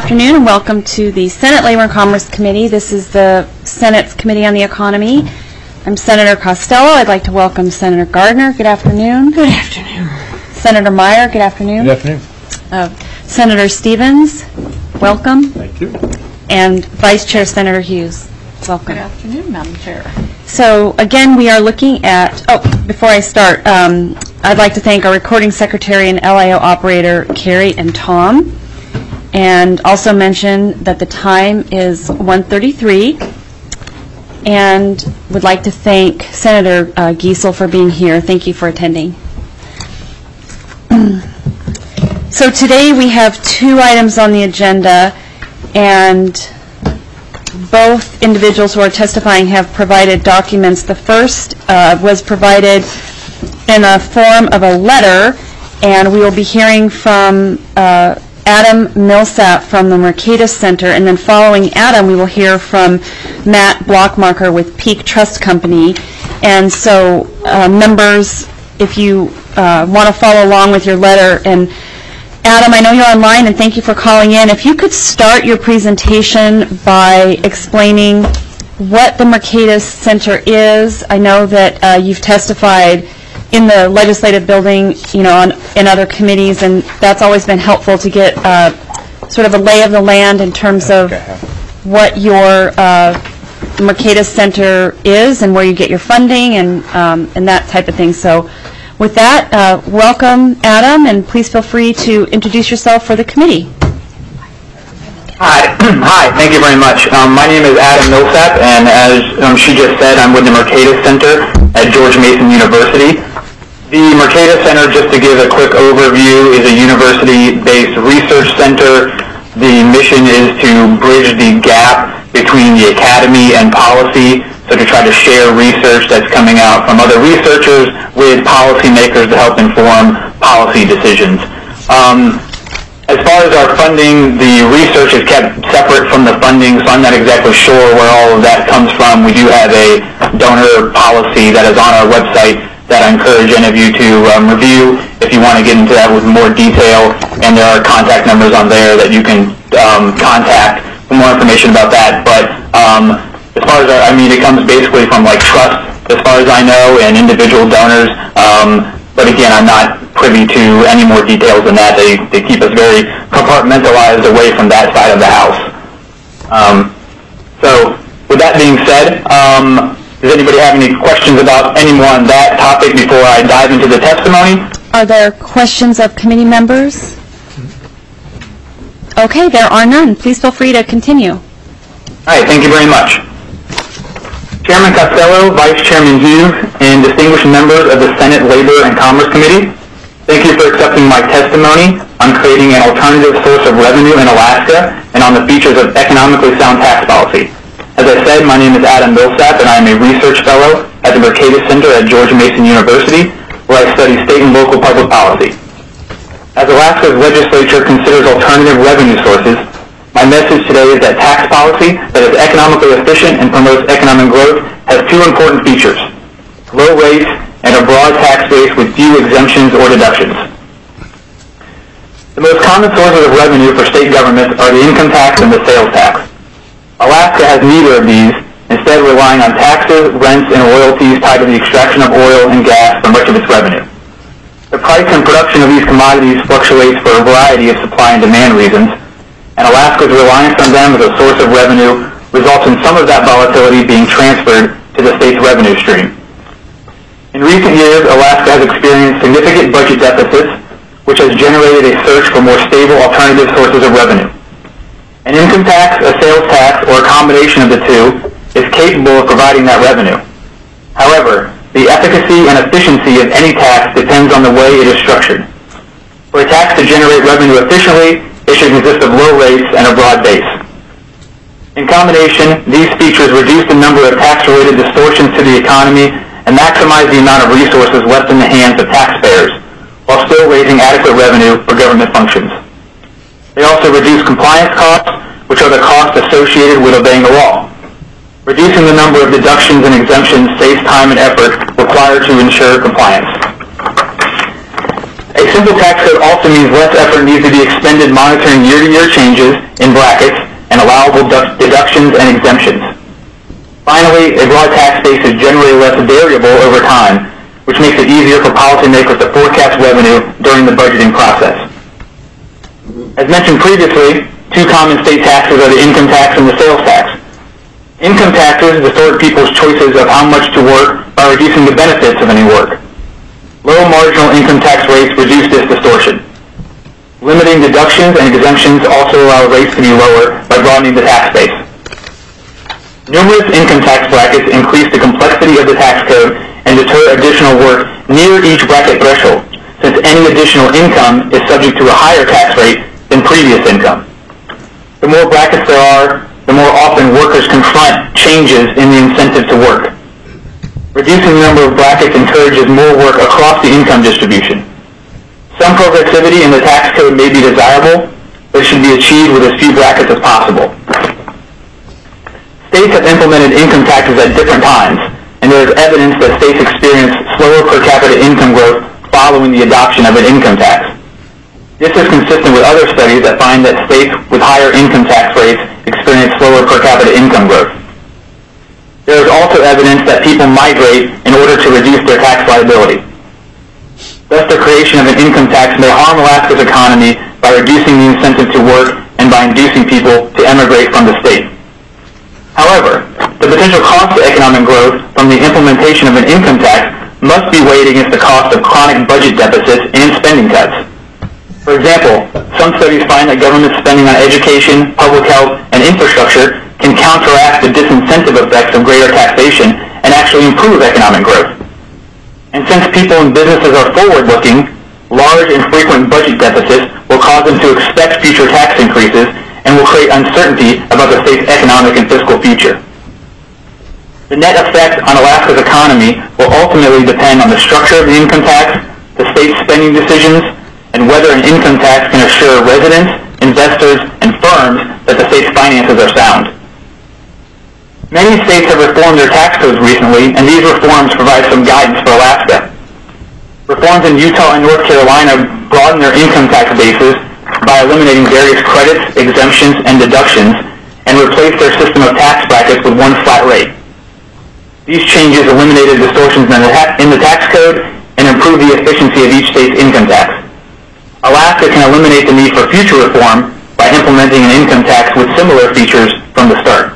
afternoon and welcome to the Senate Labor and Commerce Committee. This is the Senate's Committee on the Economy. I'm Senator Costello. I'd like to welcome Senator Gardner. Good afternoon. Good afternoon. Senator Meyer. Good afternoon. Good afternoon. Senator Stevens. Welcome. Thank you. And Vice Chair Senator Hughes. Welcome. Good afternoon, Madam Chair. So again, we are looking at, before I start, I'd like to thank our recording secretary and LIO operator, Carrie and Tom, and also mention that the time is 1:33, and would like to thank Senator Giesel for being here. Thank you for attending. So today we have two items on the agenda, and both individuals who are testifying have provided documents. The first was provided in a form of a letter, and we will be hearing from Adam Millsap from the Mercatus Center, and then following Adam we will hear from Matt Blockmarker with Peak Trust Company. And so members, if you want to follow along with your letter, and Adam, I know you're online, and thank you for calling in. If you could start your presentation by explaining what the Mercatus Center is. I know that you've testified in the legislative building, you know, in other committees, and that's always been helpful to get sort of a lay of the land in terms of what your Mercatus Center is and where you get your funding and that type of thing. So with that, welcome, Adam, and please feel free to introduce yourself for the committee. Hi, thank you very much. My name is Adam Millsap, and as she just said, I'm with the Mercatus Center at George Mason University. The Mercatus Center, just to give a quick overview, is a university-based research center. The mission is to bridge the gap between the academy and policy, so to try to share research that's coming out from other researchers with policymakers to help inform policy decisions. As far as our funding, the research is kept separate from the funding, so I'm not exactly sure where all of that comes from. We do have a donor policy that is on our website that I encourage any of you to review if you want to get into that with more detail, and there are contact numbers on there that you can contact for more information about that. But as far as, it comes basically from like trust, as far as I know, and individual donors. But again, I'm not privy to any more details than that. They keep us very compartmentalized away from that side of the house. So with that being said, does anybody have any questions about any more on that topic before I dive into the testimony? Are there questions of committee members? Okay, there are none. Please feel free to continue. All right, thank you very much. Chairman Costello, Vice Chairman Hughes, and distinguished members of the Senate Labor and Commerce Committee, thank you for accepting my testimony on creating an alternative source of revenue in Alaska and on the features of economically sound tax policy. As I said, my name is Adam Millsap, and I am a research fellow at the Mercatus Center at George Mason University, where I study state and local public policy. As Alaska's legislature considers alternative revenue sources, my message today is that tax policy that is economically efficient and promotes economic growth has two important features: low rates and a broad tax base with few exemptions or deductions. The most common sources of revenue for state governments are the income tax and the sales tax. Alaska has neither of these, instead relying on taxes, rents, and royalties tied to the extraction of oil and gas for much of its revenue. The price and production of these commodities fluctuates for a variety of supply and demand reasons, and Alaska's reliance on them as a source of revenue results in some of that volatility being transferred to the state's revenue stream. In recent years, Alaska has experienced significant budget deficits, which has generated a search for more stable alternative sources of revenue. An income tax, a sales tax, or a combination of the two is capable of providing that revenue. However, the efficacy and efficiency of any tax depends on the way it is structured. For a tax to generate revenue efficiently, it should consist of low rates and a broad base. In combination, these features reduce the number of tax-related distortions to the economy and maximize the amount of resources left in the hands of taxpayers, while still raising adequate revenue for government functions. They also reduce compliance costs, which are the costs associated with obeying the law. Reducing the number of deductions and exemptions saves time and effort required to ensure compliance. A simple tax code also means less effort needs to be expended monitoring year-to-year changes in brackets and allowable deductions and exemptions. Finally, a broad tax base is generally less variable over time, which makes it easier for policymakers to forecast revenue during the budgeting process. As mentioned previously, two common state taxes are the income tax and the sales tax. Income taxes distort people's choices of how much to work by reducing the benefits of any work. Low marginal income tax rates reduce this distortion. Limiting deductions and exemptions also allow rates to be lower by broadening the tax base. Numerous income tax brackets increase the complexity of the tax code and deter additional work near each bracket threshold, since any additional income is subject to a higher tax rate than previous income. The more brackets there are, the more often workers confront changes in the incentive to work. Reducing the number of brackets encourages more work across the income distribution. Some progressivity in the tax code may be desirable, but it should be achieved with as few brackets as possible. States have implemented income taxes at different times, and there is evidence that states experience slower per capita income growth following the adoption of an income tax. This is consistent with other studies that find that states with higher income tax rates experience slower per capita income growth. There is also evidence that people migrate in order to reduce their tax liability. Thus, the creation of an income tax may harm Alaska's economy by reducing the incentive to work and by inducing people to emigrate from the state. However, the potential cost to economic growth from the implementation of an income tax must be weighed against the cost of chronic budget deficits and spending cuts. For example, some studies find that government spending on education, public health, and infrastructure can counteract the disincentive effects of greater taxation and actually improve economic growth. And since people and businesses are forward-looking, large and frequent budget deficits will cause them to expect future tax increases and will create uncertainty about the state's economic and fiscal future. The net effect on Alaska's economy will ultimately depend on the structure of the income tax, the state's spending decisions, and whether an income tax can assure residents, investors, and firms that the state's finances are sound. Many states have reformed their tax codes recently, and these reforms provide some guidance for Alaska. Reforms in Utah and North Carolina broaden their income tax bases by eliminating various credits, exemptions, and deductions, and replace their system of tax brackets with one flat rate. These changes eliminated distortions in the tax code and improved the efficiency of each state's income tax. Alaska can eliminate the need for future reform by implementing an income tax with similar features from the start.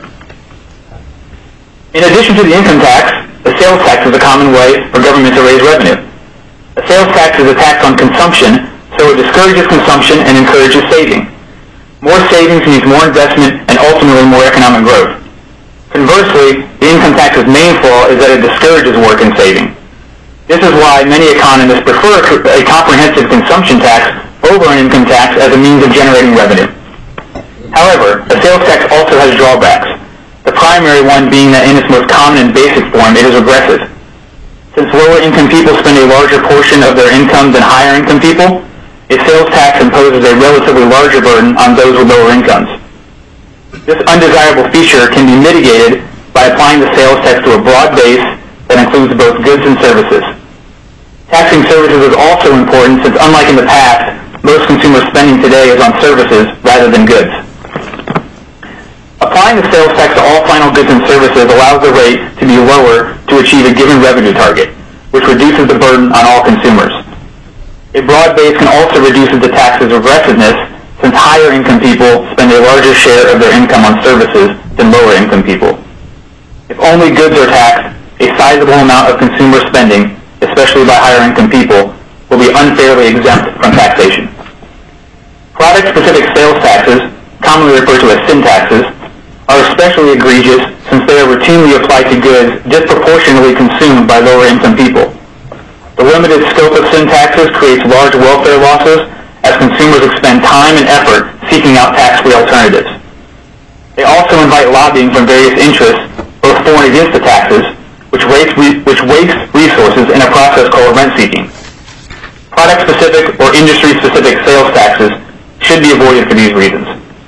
In addition to the income tax, the sales tax is a common way for government to raise revenue. A sales tax is a tax on consumption, so it discourages consumption and encourages saving. More savings means more investment and ultimately more economic growth. Conversely, the income tax's main flaw is that it discourages work and saving. This is why many economists prefer a comprehensive consumption tax over an income tax as a means of generating revenue. However, a sales tax also has drawbacks, the primary one being that in its most common and basic form, it is regressive. Since lower income people spend a larger portion of their income than higher income people, a sales tax imposes a relatively larger burden on those with lower incomes. This undesirable feature can be mitigated by applying the sales tax to a broad base that includes both goods and services. Taxing services is also important since, unlike in the past, most consumer spending today is on services rather than goods. Applying the sales tax to all final goods and services allows the rate to be lower to achieve a given revenue target, which reduces the burden on all consumers. A broad base can also reduce the tax's regressiveness, since higher income people spend a larger share of their income on services than lower income people. If only goods are taxed, a sizable amount of consumer spending, especially by higher income people, will be unfairly exempt from taxation. Product-specific sales taxes, commonly referred to as sin taxes, are especially egregious since they are routinely applied to goods disproportionately consumed by lower income people. The limited scope of sin taxes creates large welfare losses as consumers expend time and effort seeking out tax-free alternatives. They also invite lobbying from various interests, both for and against the taxes, which wastes resources in a process called rent-seeking. Product-specific or industry-specific sales taxes should be avoided for these reasons.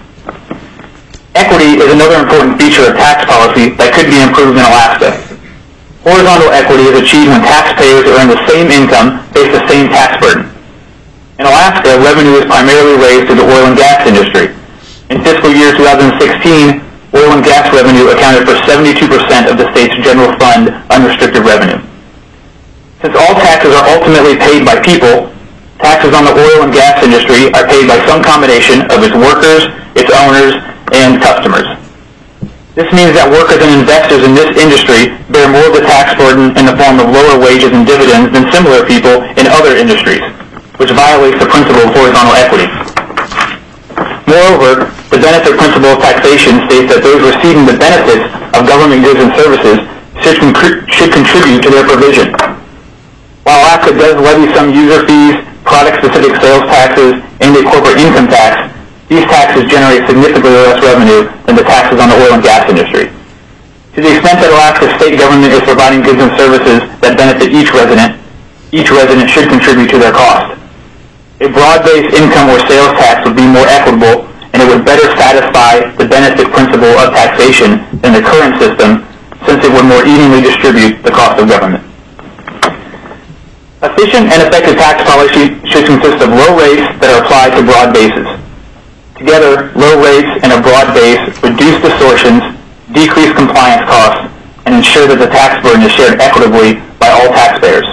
Equity is another important feature of tax policy that could be improved in Alaska. Horizontal equity is achieved when taxpayers earn the same income face the same tax burden. In Alaska, revenue is primarily raised through the oil and gas industry. In fiscal year 2016, oil and gas revenue accounted for 72% of the state's general fund unrestricted revenue. Since all taxes are ultimately paid by people, taxes on the oil and gas industry are paid by some combination of its workers, its owners, and customers. This means that workers and investors in this industry bear more of the tax burden in the form of lower wages and dividends than similar people in other industries, which violates the principle of horizontal equity. Moreover, the benefit principle of taxation states that those receiving the benefits of government goods and services should contribute to their provision. While Alaska does levy some user fees, product-specific sales taxes, and a corporate income tax, these taxes generate significantly less revenue than the taxes on the oil and gas industry. To the extent that Alaska's state government is providing goods and services that benefit each resident should contribute to their cost. A broad-based income or sales tax would be more equitable, and it would better satisfy the benefit principle of taxation than the current system, since it would more evenly distribute the cost of government. Efficient and effective tax policy should consist of low rates that are applied to broad bases. Together, low rates and a broad base reduce distortions, decrease compliance costs, and ensure that the tax burden is shared equitably by all taxpayers.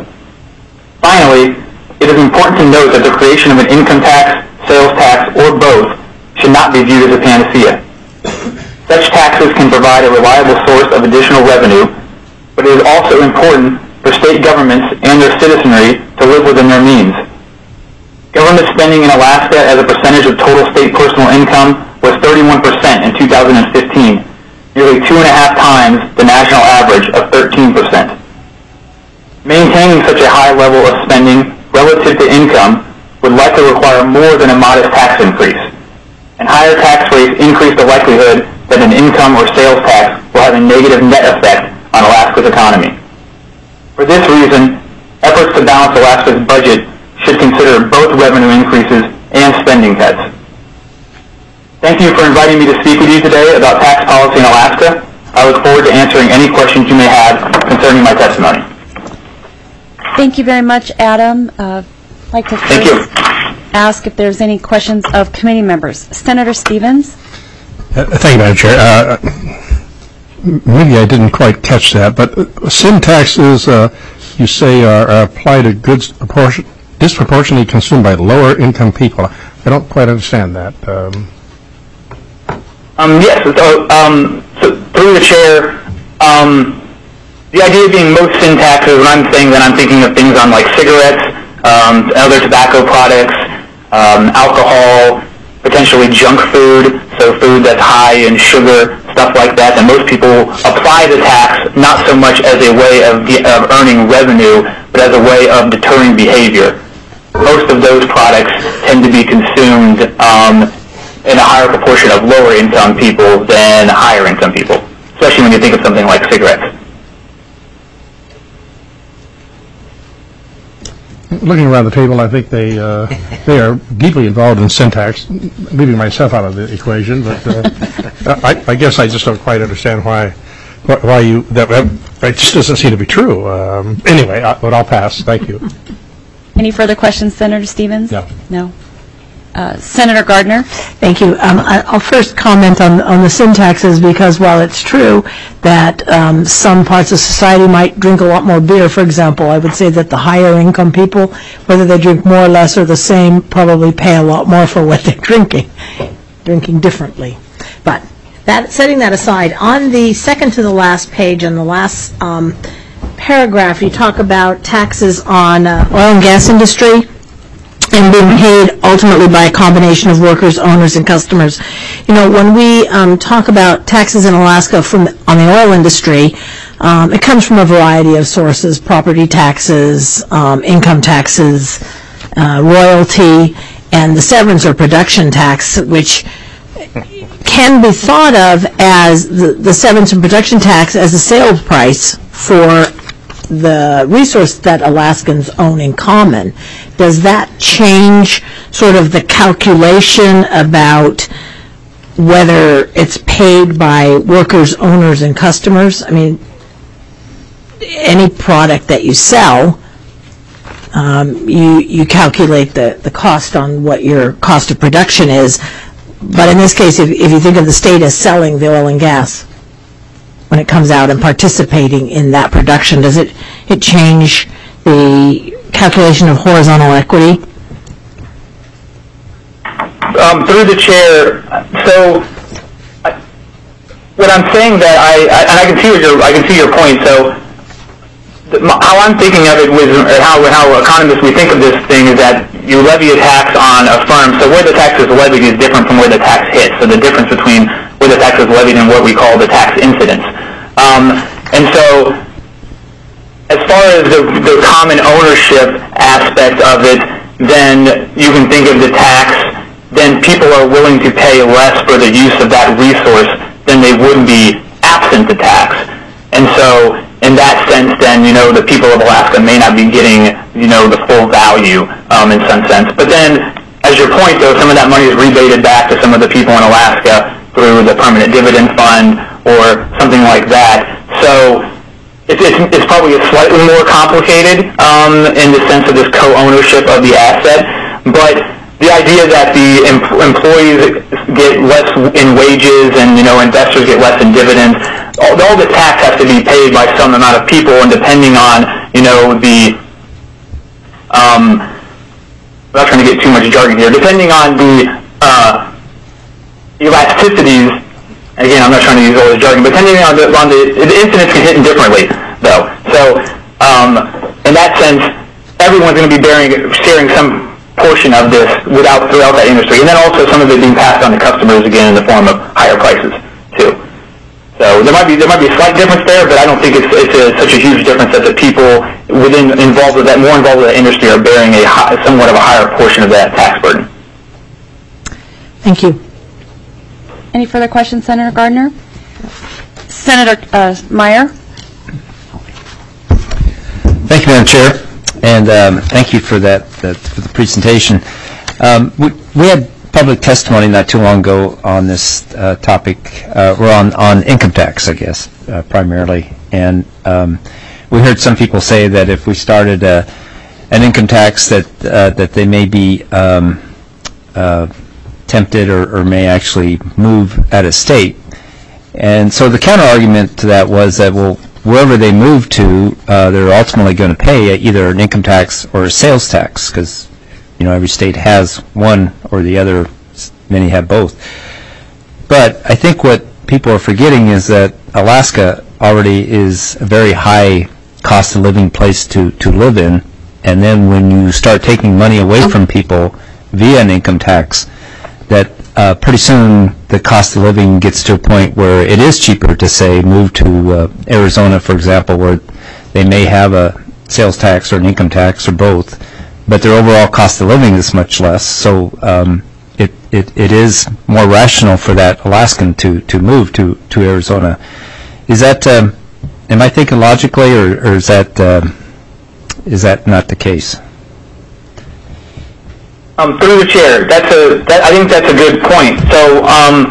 Finally, it is important to note that the creation of an income tax, sales tax, or both should not be viewed as a panacea. Such taxes can provide a reliable source of additional revenue, but it is also important for state governments and their citizenry to live within their means. Government spending in Alaska as a percentage of total state personal income was 31% in 2015, nearly 2.5 times the national average of 13%. Maintaining such a high level of spending relative to income would likely require more than a modest tax increase, and higher tax rates increase the likelihood that an income or sales tax will have a negative net effect on Alaska's economy. For this reason, efforts to balance Alaska's budget should consider both revenue increases and spending cuts. Thank you for inviting me to speak with you today about tax policy in Alaska. I look forward to answering any questions you may have concerning my testimony. Thank you very much, Adam. I'd like to first ask if there's any questions of committee members. Senator Stevens? Thank you, Madam Chair. Maybe I didn't quite catch that, but sin taxes, you say, are applied to goods disproportionately consumed by lower income people. I don't quite understand that. Yes, so through the chair, the idea being most sin taxes, when I'm saying that, I'm thinking of things on like cigarettes, other tobacco products, alcohol, potentially junk food, so food that's high in sugar, stuff like that, and most people apply the tax not so much as a way of earning revenue, but as a way of deterring behavior. Most of those products tend to be consumed in a higher proportion of lower income people than higher income people, especially when you think of something like cigarettes. Looking around the table, I think they are deeply involved in sin tax, leaving myself out of the equation. But I guess I just don't quite understand why that just doesn't seem to be true. Anyway, but I'll pass. Thank you. Any further questions, Senator Stevens? No. No. Senator Gardner? Thank you. I'll first comment on the sin taxes, because while it's true that some parts of society might drink a lot more beer, for example, I would say that the higher income people, whether they drink more or less or the same, probably pay a lot more for what they're drinking differently. But setting that aside, on the second to the last page, on the last paragraph, you talk about taxes on oil and gas industry and being paid ultimately by a combination of workers, owners, and customers. You know, when we talk about taxes in Alaska on the oil industry, it comes from a variety of sources: property taxes, income taxes, royalty, and the severance or production tax, which can be thought of as the severance and production tax as a sales price for the resource that Alaskans own in common. Does that change sort of the calculation about whether it's paid by workers, owners, and customers? I mean, any product that you sell you calculate the cost on what your cost of production is. But in this case, if you think of the state as selling the oil and gas when it comes out and participating in that production, does it change the calculation of horizontal equity? Through the chair, so what I'm saying that I can see your point. So how I'm thinking of it or how economists we think of this thing is that you levy a tax on a firm. So where the tax is levied is different from where the tax hits. So the difference between where the tax is levied and what we call the tax incidence. And so as far as the common ownership aspect of it, then you can think of the tax, then people are willing to pay less for the use of that resource than they would be absent the tax. And so in that sense, then, the people of Alaska may not be getting, the full value in some sense. But then, as your point, though, some of that money is rebated back to some of the people in Alaska through the Permanent Dividend Fund or something like that. So it's probably slightly more complicated in the sense of this co-ownership of the asset. But the idea that the employees get less in wages and, investors get less in dividends, all the tax has to be paid by some amount of people, and depending on, the, I'm not trying to get too much jargon here, depending on the elasticities, again, I'm not trying to use all this jargon, but depending on the incidents can hit differently, though. So, in that sense, everyone's going to be sharing some portion of this throughout that industry, and then also some of it being passed on to customers again in the form of higher prices too. So there might be a slight difference there, but I don't think it's such a huge difference that the people more involved with that industry are bearing somewhat of a higher portion of that tax burden. Thank you. Any further questions, Senator Gardner? Senator Meyer? Thank you, Madam Chair. And thank you for that for the presentation. We had public testimony not too long ago on this topic, or on income tax, I guess, primarily. And we heard some people say that if we started an income tax, that they may be tempted or may actually move out of state. And so the counter argument to that was that, well, wherever they move to, they're ultimately going to pay either an income tax or a sales tax, because every state has one or the other. Many have both. But I think what people are forgetting is that Alaska already is a very high cost of living place to live in, and then when you start taking money away from people via an income tax, that pretty soon the cost of living gets to a point where it is cheaper to, say, move to Arizona, for example, where they may have a sales tax or an income tax or both, but their overall cost of living is much less. So it is more rational for that Alaskan to move to Arizona. Is that am I thinking logically, or is that not the case? Through the chair, I think that's a good point. So,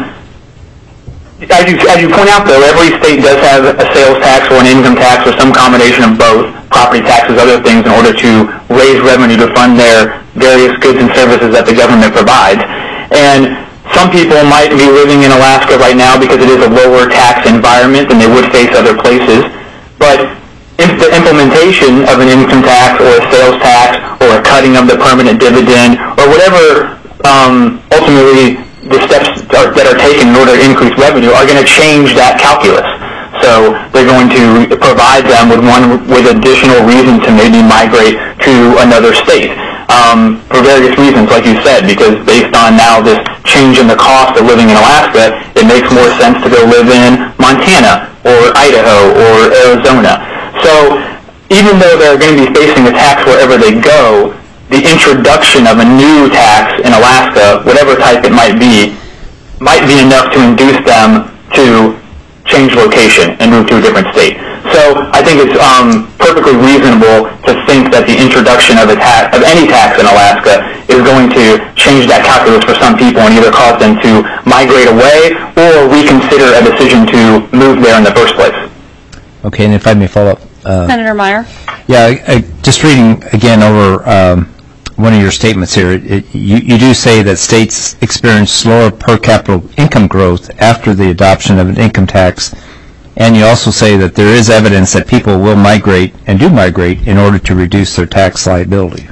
as you point out, though, every state does have a sales tax or an income tax or some combination of both, property taxes, other things, in order to raise revenue to fund their various goods and services that the government provides. And some people might be living in Alaska right now because it is a lower tax environment than they would face other places. But if the implementation of an income tax or a sales tax or a cutting of the permanent dividend or whatever ultimately the steps that are taken in order to increase revenue are going to change that calculus. So they're going to provide them with additional reason to maybe migrate to another state for various reasons, like you said, because based on now this change in the cost of living in Alaska, it makes more sense to go live in Montana or Idaho or Arizona. So even though they're going to be facing a tax wherever they go, the introduction of a new tax in Alaska, whatever type it might be enough to induce them to change location and move to a different state. So I think it's perfectly reasonable to think that the introduction of any tax in Alaska is going to change that calculus for some people and either cause them to migrate away or reconsider a decision to move there in the first place. Okay, and if I may follow up, Senator Meyer? Yeah, just reading again over one of your statements here, you do say that states experience slower per capita income growth after the adoption of an income tax, and you also say that there is evidence that people will migrate and do migrate in order to reduce their tax liability.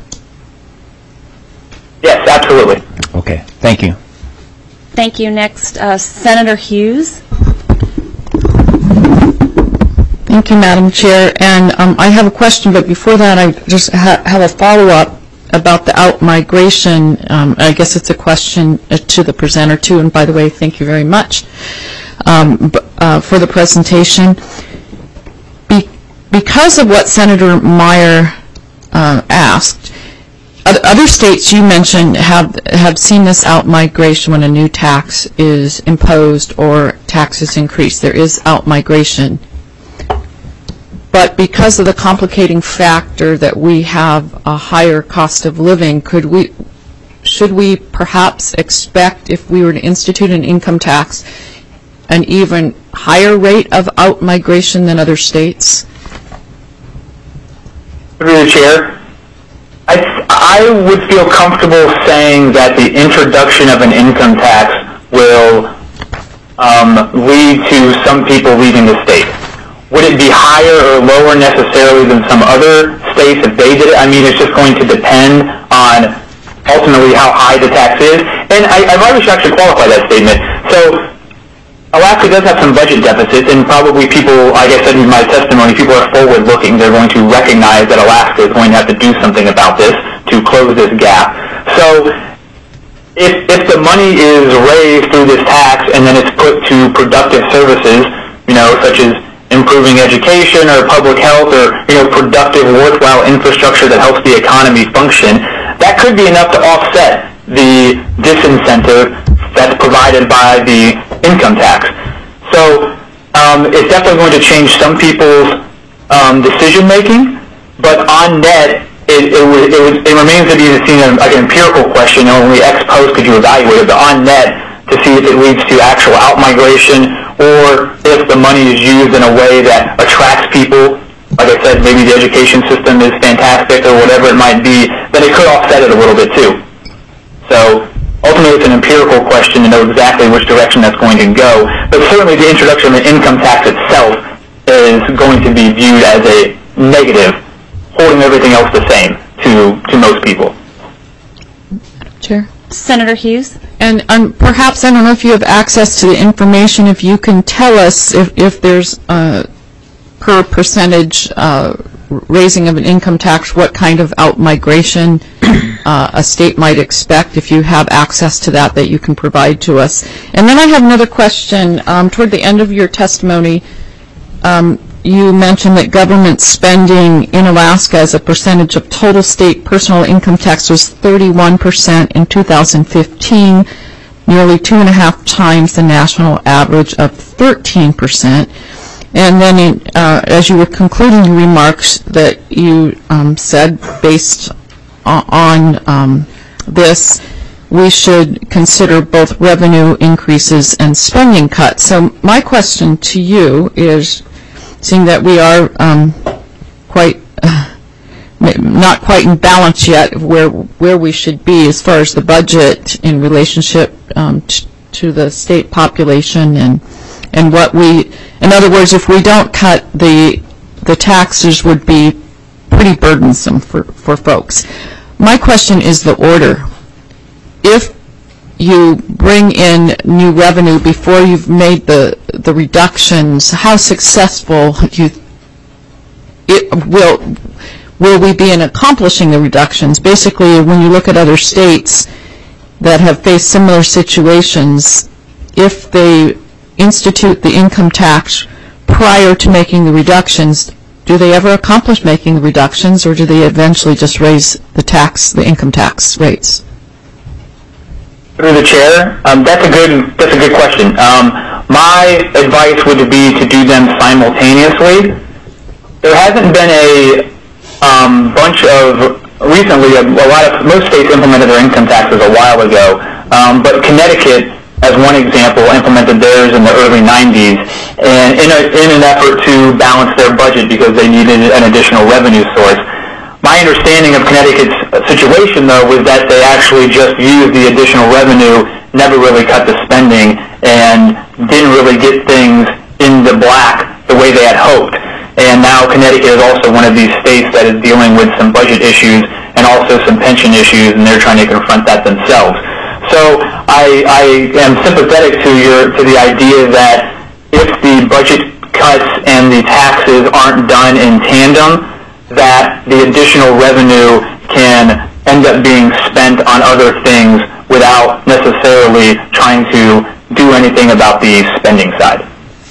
Yes, absolutely. Okay, thank you. Thank you. Next, Senator Hughes. Thank you, Madam Chair. And I have a question, but before that, I just have a follow-up about the out-migration. I guess it's a question to the presenter, too. And by the way, thank you very much for the presentation. Because of what Senator Meyer asked, other states you mentioned have seen this out-migration when a new tax is imposed or taxes increase. There is out-migration. But because of the complicating factor that we have a higher cost of living, should we perhaps expect, if we were to institute an income tax, an even higher rate of out-migration than other states? Through the chair, I would feel comfortable saying that the introduction of an income tax will lead to some people leaving the state. Would it be higher or lower necessarily than some other states if they did it? I mean, it's just going to depend on ultimately how high the tax is. And I probably should actually qualify that statement. So Alaska does have some budget deficits, and probably people, like I said in my testimony, people are forward-looking. They're going to recognize that Alaska is going to have to do something about this to close this gap. So if the money is raised through this tax and then it's put to productive services, such as improving education or public health or, productive, worthwhile infrastructure that helps the economy function, that could be enough to offset the disincentive that's provided by the income tax. So it's definitely going to change some people's decision-making, but on net, it remains to be seen like an empirical question. Only ex post could you evaluate it, but on net, to see if it leads to actual out-migration or if the money is used in a way that attracts people. Like I said, maybe the education system is fantastic or whatever it might be, then it could offset it a little bit too. So ultimately it's an empirical question to know exactly which direction that's going to go, but certainly the introduction of an income tax itself is going to be viewed as a negative, holding everything else the same to most people. Chair? Senator Hughes? And perhaps, I don't know if you have access to the information, if you can tell us if there's per percentage raising of an income tax, what kind of out-migration a state might expect, if you have access to that you can provide to us. And then I have another question. Toward the end of your testimony, you mentioned that government spending in Alaska as a percentage of total state personal income tax was 31% in 2015, nearly 2.5 times the national average of 13%. And then as you were concluding your remarks that you said, based on this, we should consider both revenue increases and spending cuts. So my question to you is, seeing that we are not quite in balance yet where we should be as far as the budget in relationship to the state population and what we, in other words, if we don't cut the taxes would be pretty burdensome for folks. My question is the order. If you bring in new revenue before you've made the reductions, how successful will we be in accomplishing the reductions? Basically, when you look at other states that have faced similar situations, if they institute the income tax prior to making the reductions, do they ever accomplish making the reductions, or do they eventually just raise the income tax rates? Through the chair, that's a good question. My advice would be to do them simultaneously. There hasn't been a bunch of recently. Most states implemented their income taxes a while ago, but Connecticut, as one example, implemented theirs in the early 90s, and in an effort to balance their budget because they needed an additional revenue source. My understanding of Connecticut's situation, though, was that they actually just used the additional revenue, never really cut the spending, and didn't really get things in the black the way they had hoped. And now Connecticut is also one of these states that is dealing with some budget issues and also some pension issues, and they're trying to confront that themselves. So I am sympathetic to the idea that if the budget cuts and the taxes aren't done in tandem, that the additional revenue can end up being spent on other things without necessarily trying to do anything about the spending side.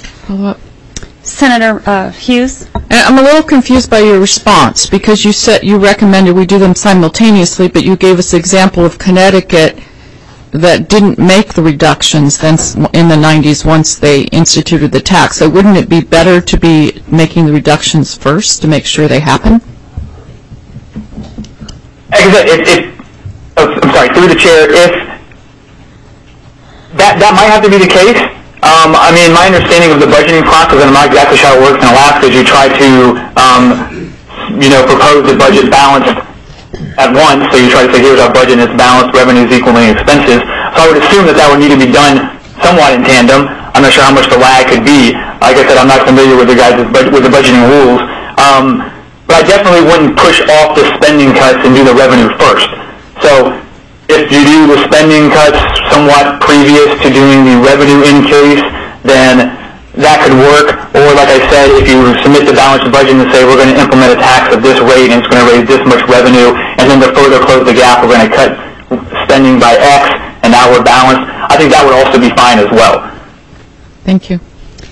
Senator Hughes? I'm a little confused by your response, because you said you recommended we do them simultaneously, but you gave us an example of Connecticut that didn't make the reductions then in the 90s once they instituted the tax. So wouldn't it be better to be making the reductions first to make sure they happen? I'm sorry, through the chair, if that might have to be the case. I mean, my understanding of the budgeting process, and I'm not exactly sure how it works in Alaska, is you try to, propose the budget balanced at once. So you try to say, here's our budget, and it's balanced, revenues equaling expenses. So I would assume that would need to be done somewhat in tandem. I'm not sure how much the lag could be. Like I said, I'm not familiar with the budgeting rules. But I definitely wouldn't push off the spending cuts and do the revenue first. So if you do the spending cuts somewhat previous to doing the revenue increase, then that could work. Or like I said, if you submit the balanced budget and say we're going to implement a tax at this rate and it's going to raise this much revenue, and then to further close the gap, we're going to cut spending by X, and now we're balanced, I think that would also be fine as well. Thank you.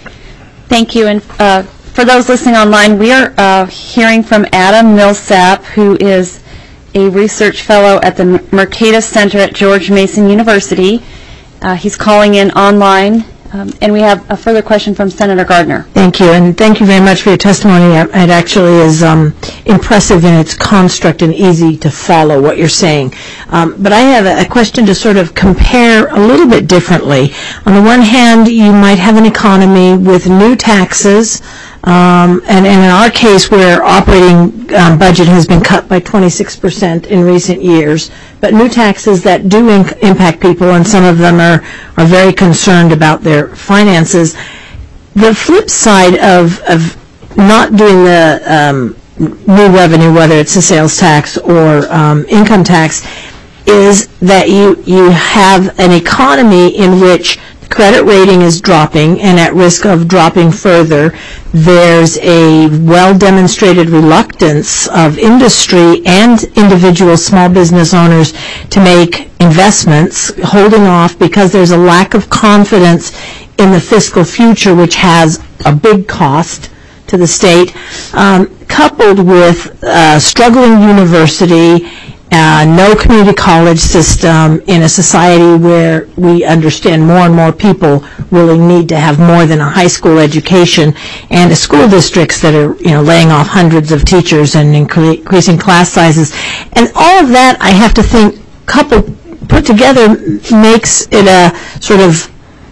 Thank you. And for those listening online, we are hearing from Adam Millsap, who is a research fellow at the Mercatus Center at George Mason University. He's calling in online. And we have a further question from Senator Gardner. Thank you, and thank you very much for your testimony. It actually is impressive in its construct and easy to follow what you're saying. But I have a question to sort of compare a little bit differently. On the one hand, you might have an economy with new taxes, and in our case where operating budget has been cut by 26% in recent years, but new taxes that do impact people, and some of them are very concerned about their finances. The flip side of not doing the new revenue, whether it's a sales tax or income tax, is that you have an economy in which credit rating is dropping and at risk of dropping further. There's a well-demonstrated reluctance of industry and individual small business owners to make investments, holding off because there's a lack of confidence in the fiscal future, which has a big cost to the state, coupled with struggling university, no community college system in a society where we understand more and more people really need to have more than a high school education, and school districts that are laying off hundreds of teachers and increasing class sizes. And all of that, I have to think, put together makes it a sort of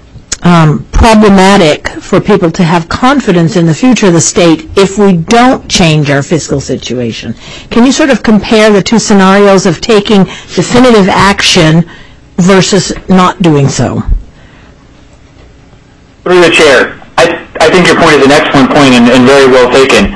problematic for people to have confidence in the future of the state if we don't change our fiscal situation. Can you sort of compare the two scenarios of taking definitive action versus not doing so? Through the chair, I think your point is an excellent point and very well taken.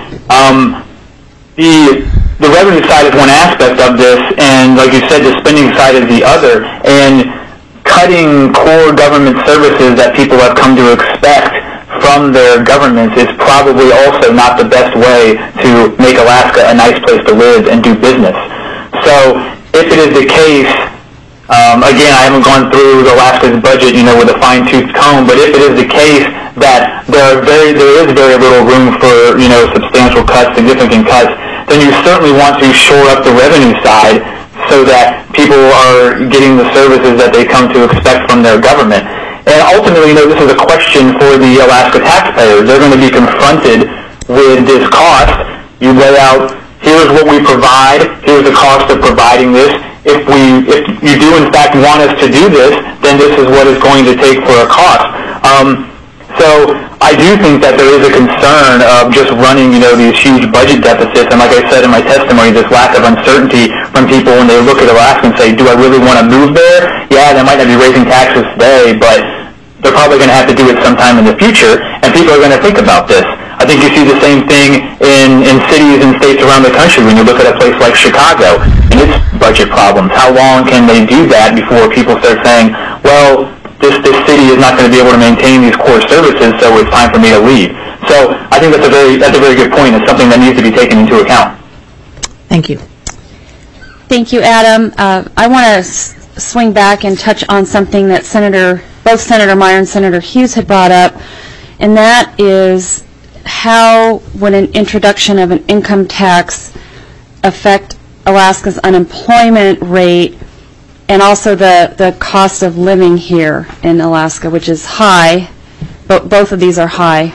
The revenue side is one aspect of this, and like you said, the spending side is the other. And cutting core government services that people have come to expect from their governments is probably also not the best way to make Alaska a nice place to live and do business. So if it is the case, again, I haven't gone through Alaska's budget, with a fine-tooth comb, but if it is the case that there is very little room for, substantial cuts, significant cuts, then you certainly want to shore up the revenue side so that people are getting the services that they come to expect from their government. And ultimately, this is a question for the Alaska taxpayers. They're going to be confronted with this cost. You lay out, here's what we provide, here's the cost of providing this. If you do in fact want us to do this, then this is what it's going to take for a cost. So I do do think that there is a concern of just running, these huge budget deficits. And like I said in my testimony, this lack of uncertainty from people when they look at Alaska and say, do I really want to move there? Yeah, they might not be raising taxes today, but they're probably going to have to do it sometime in the future, and people are going to think about this. I think you see the same thing in cities and states around the country when you look at a place like Chicago and its budget problems. How long can they do that before people start saying, well, this city is not going to be able to maintain these core services, so it's time for me to leave. So I think that's a very good point. It's something that needs to be taken into account. Thank you. Thank you, Adam. I want to swing back and touch on something that both Senator Meyer and Senator Hughes had brought up, and that is how would an introduction of an income tax affect Alaska's unemployment rate and also the cost of living here in Alaska, which is high. Both of these are high.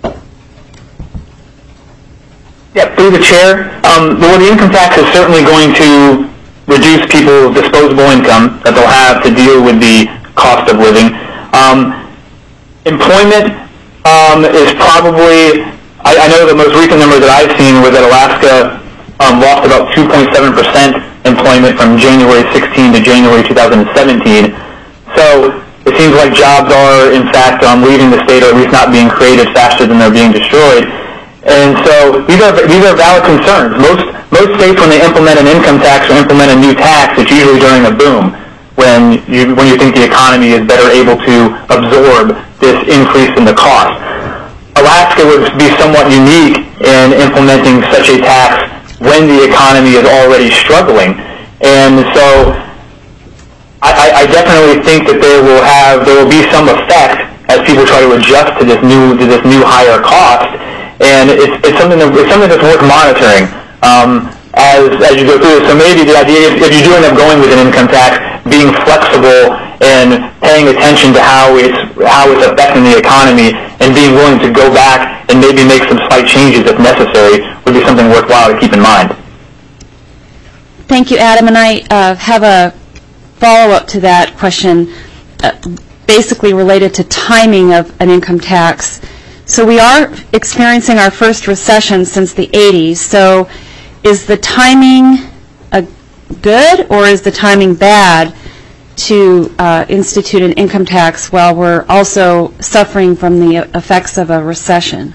Yeah, through the chair, the income tax is certainly going to reduce people's disposable income that they'll have to deal with the cost of living. Employment is probably, I know the most recent number that I've seen was that Alaska lost about 2.7% employment from January 16 to January 2017. So it seems like jobs are, in fact, leaving the state, or at least not being created faster than they're being destroyed. And so these are valid concerns. Most states, when they implement an income tax or implement a new tax, it's usually during a boom, when you think the economy is better able to absorb this increase in the cost. Alaska would be somewhat unique in implementing such a tax when the economy is already struggling. And so I definitely think that there will be some effect as people try to adjust to this new higher cost. And it's something that's worth monitoring as you go through. So maybe the idea, if you do end up going with an income tax, being flexible and paying attention to how it's affecting the economy and being willing to go back and maybe make some slight changes if necessary would be something worthwhile to keep in mind. Thank you, Adam. And I have a follow-up to that question, basically related to timing of an income tax. So we are experiencing our first recession since the 80s. So is the timing good, or is the timing bad to institute an income tax while we're also suffering from the effects of a recession?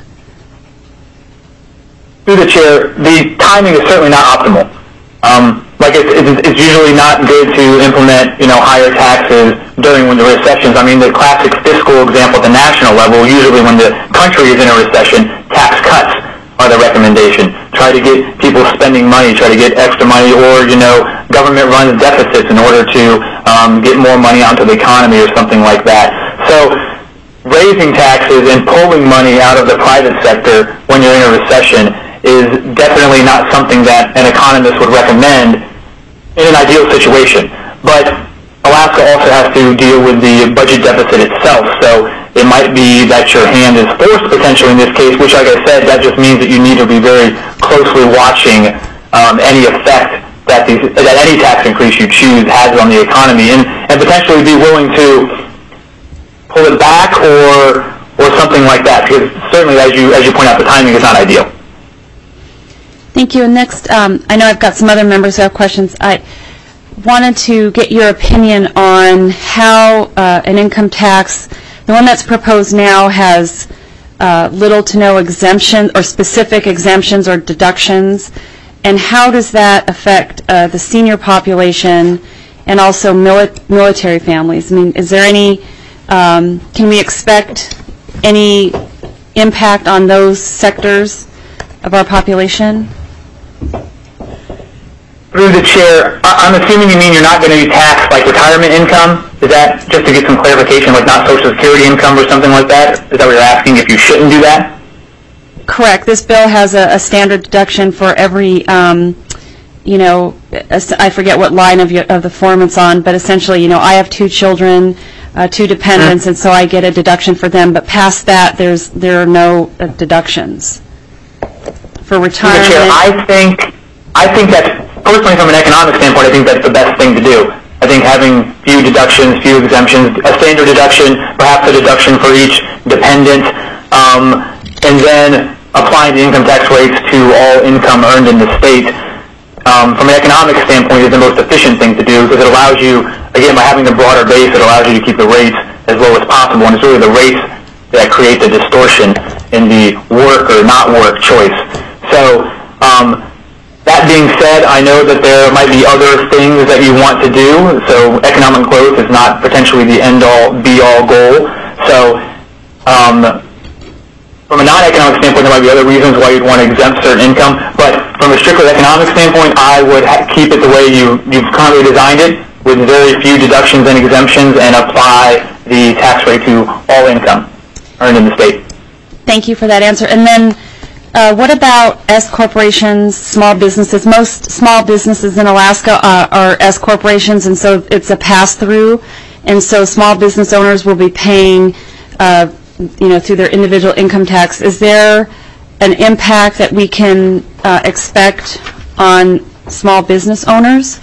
Through the chair, the timing is certainly not optimal. It's usually not good to implement, higher taxes during when the recessions. I mean, the classic fiscal example at the national level, usually when the country is in a recession, tax cuts are the recommendation. Try to get people spending money, try to get extra money, or, government runs deficits in order to get more money onto the economy or something like that. So raising taxes and pulling money out of the private sector when you're in a recession is definitely not something that an economist would recommend in an ideal situation. But Alaska also has to deal with the budget deficit itself, so it might be that your hand is forced potentially in this case, which, like I said, that just means that you need to be very closely watching any effect that any tax increase you choose has on the economy, and potentially be willing to pull it back or something like that, because certainly, as you point out, the timing is not ideal. Thank you. And next, I know I've got some other members who have questions. I wanted to get your opinion on how an income tax, the one that's proposed now, has little to no exemption or specific exemptions or deductions, and how does that affect the senior population and also military families? I mean, is there any, can we expect any impact on those sectors of our population? Through the chair, I'm assuming you mean you're not going to be taxed like retirement income? Is that just to get some clarification, like not Social Security income or something like that? Is that what you're asking, if you shouldn't do that? Correct. This bill has a standard deduction for every, I forget what line of the form it's on, but essentially, I have 2 children, 2 dependents, and so I get a deduction for them. But past that, there are no deductions for retirement. Through the chair, I think that's, personally from an economic standpoint, I think that's the best thing to do. I think having few deductions, few exemptions, a standard deduction, perhaps a deduction for each dependent, and then applying the income tax rates to all income earned in the state, from an economic standpoint, is the most efficient thing to do, because it allows you, again, by having the broader base, it allows you to keep the rates as low as possible, and it's really the rates that create the distortion in the work or not work choice. So, that being said, I know that there might be other things that you want to do, so economic growth is not potentially the end-all, be-all goal. So, from a non-economic standpoint, there might be other reasons why you'd want to exempt certain income, but from a strictly economic standpoint, I would keep it the way you've currently designed it, with very few deductions and exemptions, and apply the tax rate to all income earned in the state. Thank you for that answer. And then what about S corporations, small businesses? Most small businesses in Alaska are S corporations, and so it's a pass-through, and so small business owners will be paying through their individual income tax. Is there an impact that we can expect on small business owners?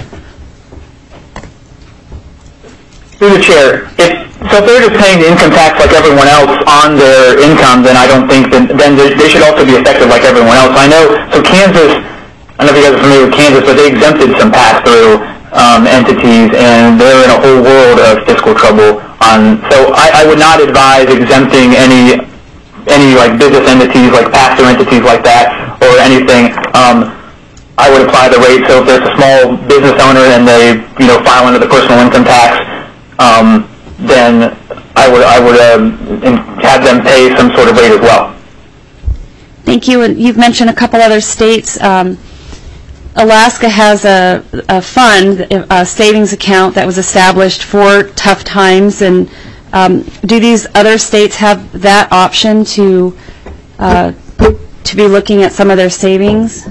Through the chair, if they're just paying the income tax like everyone else on their income, then I don't think that then they should also be affected like everyone else. I know, so Kansas, I don't know if you guys are familiar with Kansas, but they exempted some pass-through entities, and they're in a whole world of fiscal trouble. So I would not advise exempting any like business entities, like pass-through entities like that, or anything. I would apply the rate. So if there's a small business owner and they file under the personal income tax, then I would have them pay some sort of rate as well. Thank you. And you've mentioned a couple other states. Alaska has a fund, a savings account that was established for tough times, and do these other states have that option to be looking at some of their savings?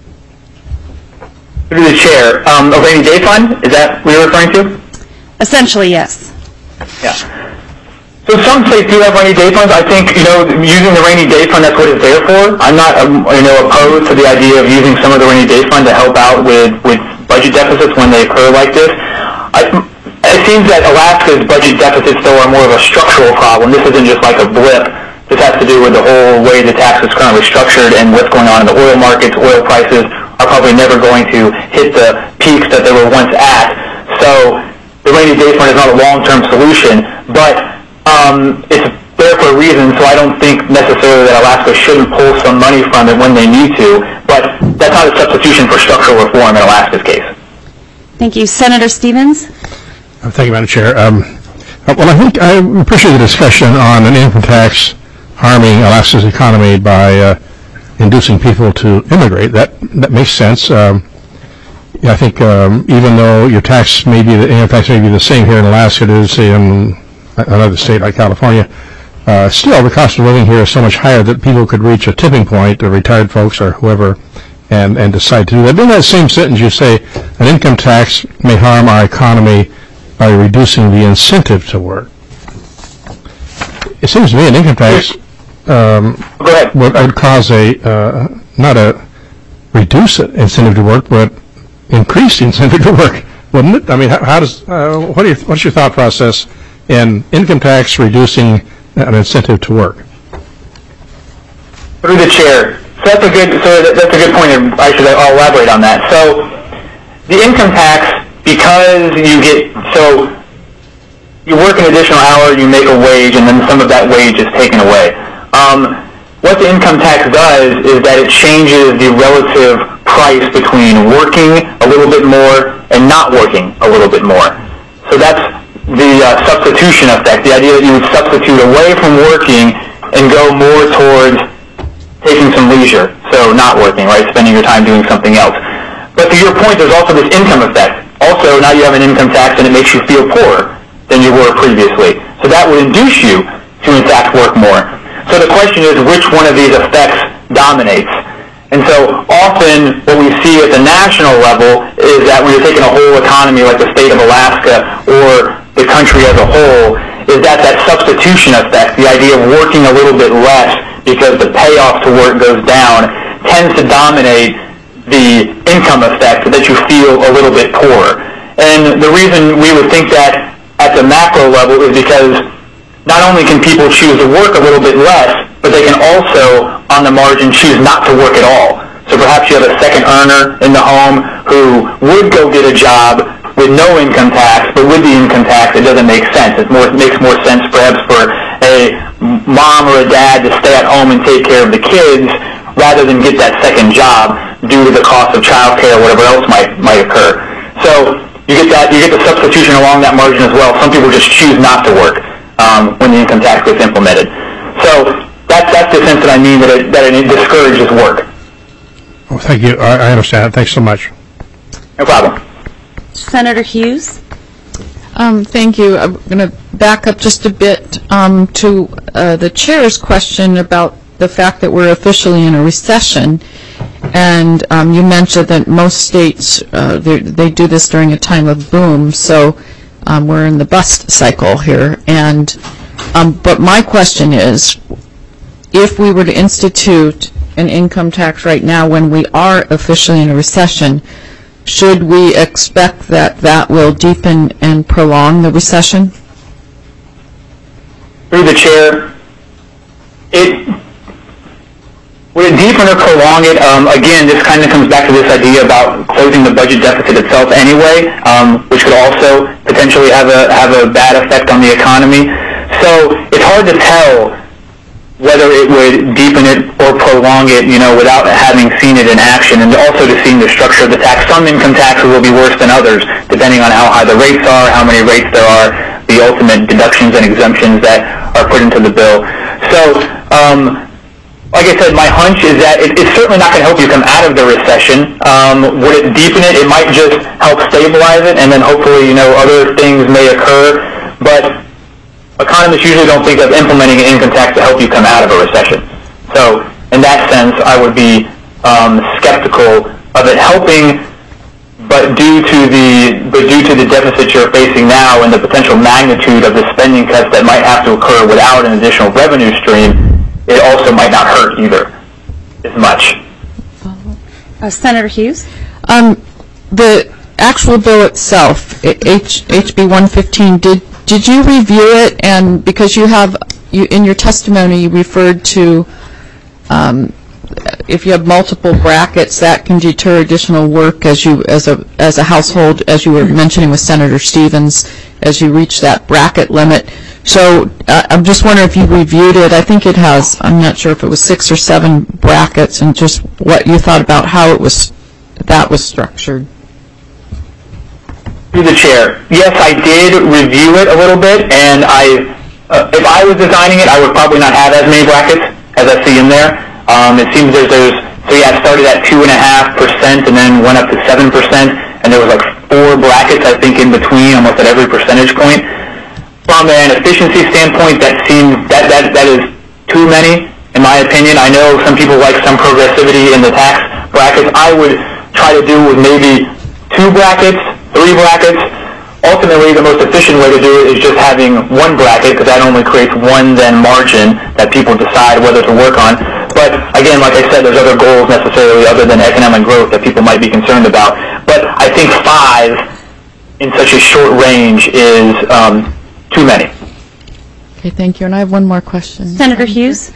Through the chair, a rainy day fund, is that what you're referring to? Essentially, yes. Yeah. So some states do have rainy day funds. I think, using the rainy day fund, that's what it's there for. I'm not, opposed to the idea of using some of the rainy day fund to help out with budget deficits when they occur like this. It seems that Alaska's budget deficits, though, are more of a structural problem. This isn't just like a blip. This has to do with the whole way the tax is currently structured and what's going on in the oil markets. Oil prices are probably never going to hit the peaks that they were once at. So the rainy day fund is not a long-term solution, but it's there for a reason, so I don't think necessarily that Alaska shouldn't pull some money from it when they need to, but that's not a substitution for structural reform in Alaska's case. Thank you. Senator Stevens? Thank you, Madam Chair. Well, I appreciate the discussion on an income tax harming Alaska's economy by inducing people to immigrate. That makes sense. I think even though your tax may be the income tax may be the same here in Alaska as it is in another state like California, still the cost of living here is so much higher that people could reach a tipping point, or retired folks or whoever, and decide to do that. But in that same sentence, you say an income tax may harm our economy by reducing the incentive to work. It seems to me an income tax would cause not a reduce incentive to work, but increase the incentive to work, wouldn't it? I mean, what's your thought process in income tax reducing an incentive to work? Through the chair. So that's a good point, and I'll elaborate on that. So the income tax, because you work an additional hour, you make a wage, and then some of that wage is taken away. What the income tax does is that it changes the relative price between working a little bit more and not working a little bit more. So that's the substitution effect, the idea that you would substitute away from working and go more towards taking some leisure, so not working, right, spending your time doing something else. But to your point, there's also this income effect. Also, now you have an income tax and it makes you feel poorer than you were previously. So that would induce you to, in fact, work more. So the question is, which one of these effects dominates? And so often what we see at the national level is that when you're taking a whole economy like the state of Alaska or the country as a whole, is that substitution effect, the idea of working a little bit less because the payoff to work goes down, tends to dominate the income effect that you feel a little bit poorer. And the reason we would think that at the macro level is because not only can people choose to work a little bit less, but but they can also, on the margin, choose not to work at all. So perhaps you have a second earner in the home who would go get a job with no income tax, but with the income tax, it doesn't make sense. It makes more sense perhaps for a mom or a dad to stay at home and take care of the kids rather than get that second job due to the cost of childcare or whatever else might occur. So you get the substitution along that margin as well. Some people just choose not to work when the income tax gets implemented. So that's the sense that I mean that it discourages work. Well, thank you. I understand. Thanks so much. No problem. Senator Hughes? Thank you. I'm going to back up just a bit to the chair's question about the fact that we're officially in a recession. And you mentioned that most states, they do this during a time of boom. So we're in the bust cycle here. And but my question is, if we were to institute an income tax right now when we are officially in a recession, should we expect that that will deepen and prolong the recession? Through the chair, would it deepen or prolong it? Again, this kind of comes back to this idea about closing the budget deficit itself anyway, which could also potentially have a bad effect on the economy. So it's hard to tell whether it would deepen it or prolong it, without having seen it in action, and also to seeing the structure of the tax. Some income taxes will be worse than others, depending on how high the rates are, how many rates there are, the ultimate deductions and exemptions that are put into the bill. So, like I said, my hunch is that it's certainly not going to help you come out of the recession. Would it deepen it? It might just help stabilize it, and then hopefully, other things may occur. But economists usually don't think of implementing an income tax to help you come out of a recession. So, in that sense, I would be skeptical of it helping. But due to the deficit you're facing now and the potential magnitude of the spending cuts that might have to occur without an additional revenue stream, it also might not hurt either as much. Senator Hughes? The actual bill itself, HB 115, did you review it? And because you in your testimony you referred to if you have multiple brackets, that can deter additional work as a household, as you were mentioning with Senator Stevens, as you reach that bracket limit. So I'm just wondering if you reviewed it. I think it has, I'm not sure if it was 6 or 7 brackets, and just what you thought about how that was structured. Through the chair, yes, I did review it a little bit, and if I was designing it, I would probably not have as many brackets as I see in there. It seems it started at 2.5% and then went up to 7%, and there was like 4 brackets, I think, in between, almost at every percentage point. From an efficiency standpoint, that is too many, in my opinion. I know some people like some progressivity in the tax brackets. I would try to do with maybe 2 brackets, 3 brackets. Ultimately, the most efficient way to do it is just having 1 bracket, because that only creates one then margin that people decide whether to work on. But again, like I said, there's other goals necessarily other than economic growth that people might be concerned about. But I think 5 in such a short range is too many. Okay, thank you. And I have one more question. Senator Hughes?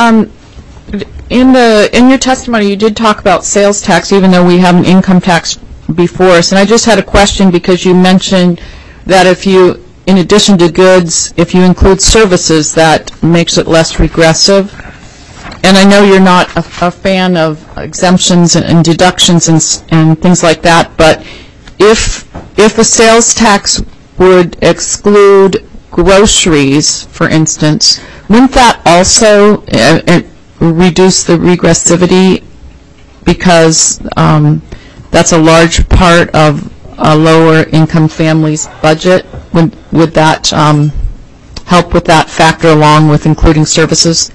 In your testimony, you did talk about sales tax, even though we have an income tax before us. And I just had a question because you mentioned that if you, in addition to goods, if you include services, that makes it less regressive. And I know you're not a fan of exemptions and deductions and things like that, but if a sales tax would exclude groceries, for instance, wouldn't that also reduce the regressivity, because that's a large part of a lower income family's budget? Would that help with that factor along with including services?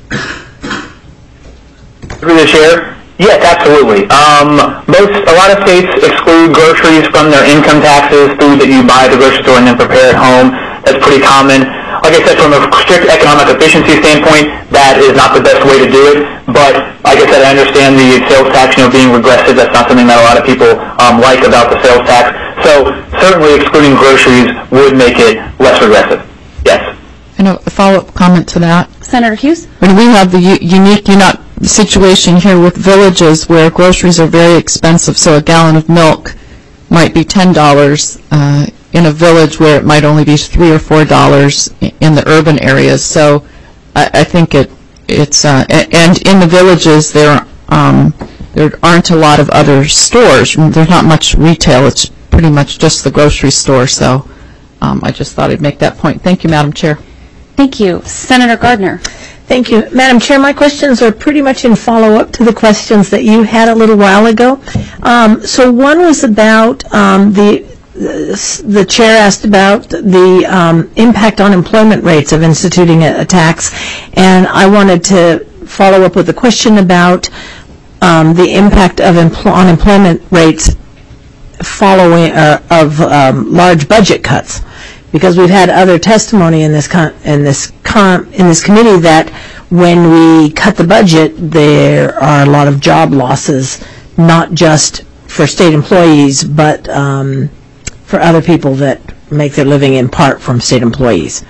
Through the chair? Yes, absolutely. A lot of states exclude groceries from their income taxes, food that you buy at the grocery store and then prepare at home. That's pretty common. Like I said, from a strict economic efficiency standpoint, that is not the best way to do it. But like I said, I understand the sales tax, being regressive. That's not something that a lot of people like about the sales tax. So certainly excluding groceries would make it less regressive. Yes. And a follow-up comment to that. Senator Hughes? When we have the unique situation here with villages where groceries are very expensive, so a gallon of milk might be $10 in a village where it might only be $3 or $4 in the urban areas. So I think it's and in the villages there aren't a lot of other stores. There's not much retail. It's pretty much just the grocery store. So I just thought I'd make that point. Thank you, Madam Chair. Thank you. Senator Gardner? Thank you. Madam Chair, my questions are pretty much in follow-up to the questions that you had a little while ago. So one was about the chair asked about the impact on employment rates of instituting a tax, and I wanted to follow up with a question about the impact of on employment rates following of large budget cuts, because we've had other testimony in this committee that when we cut the budget, there are a lot of job losses, not just for state employees, but for other people that make their living in part from state employees.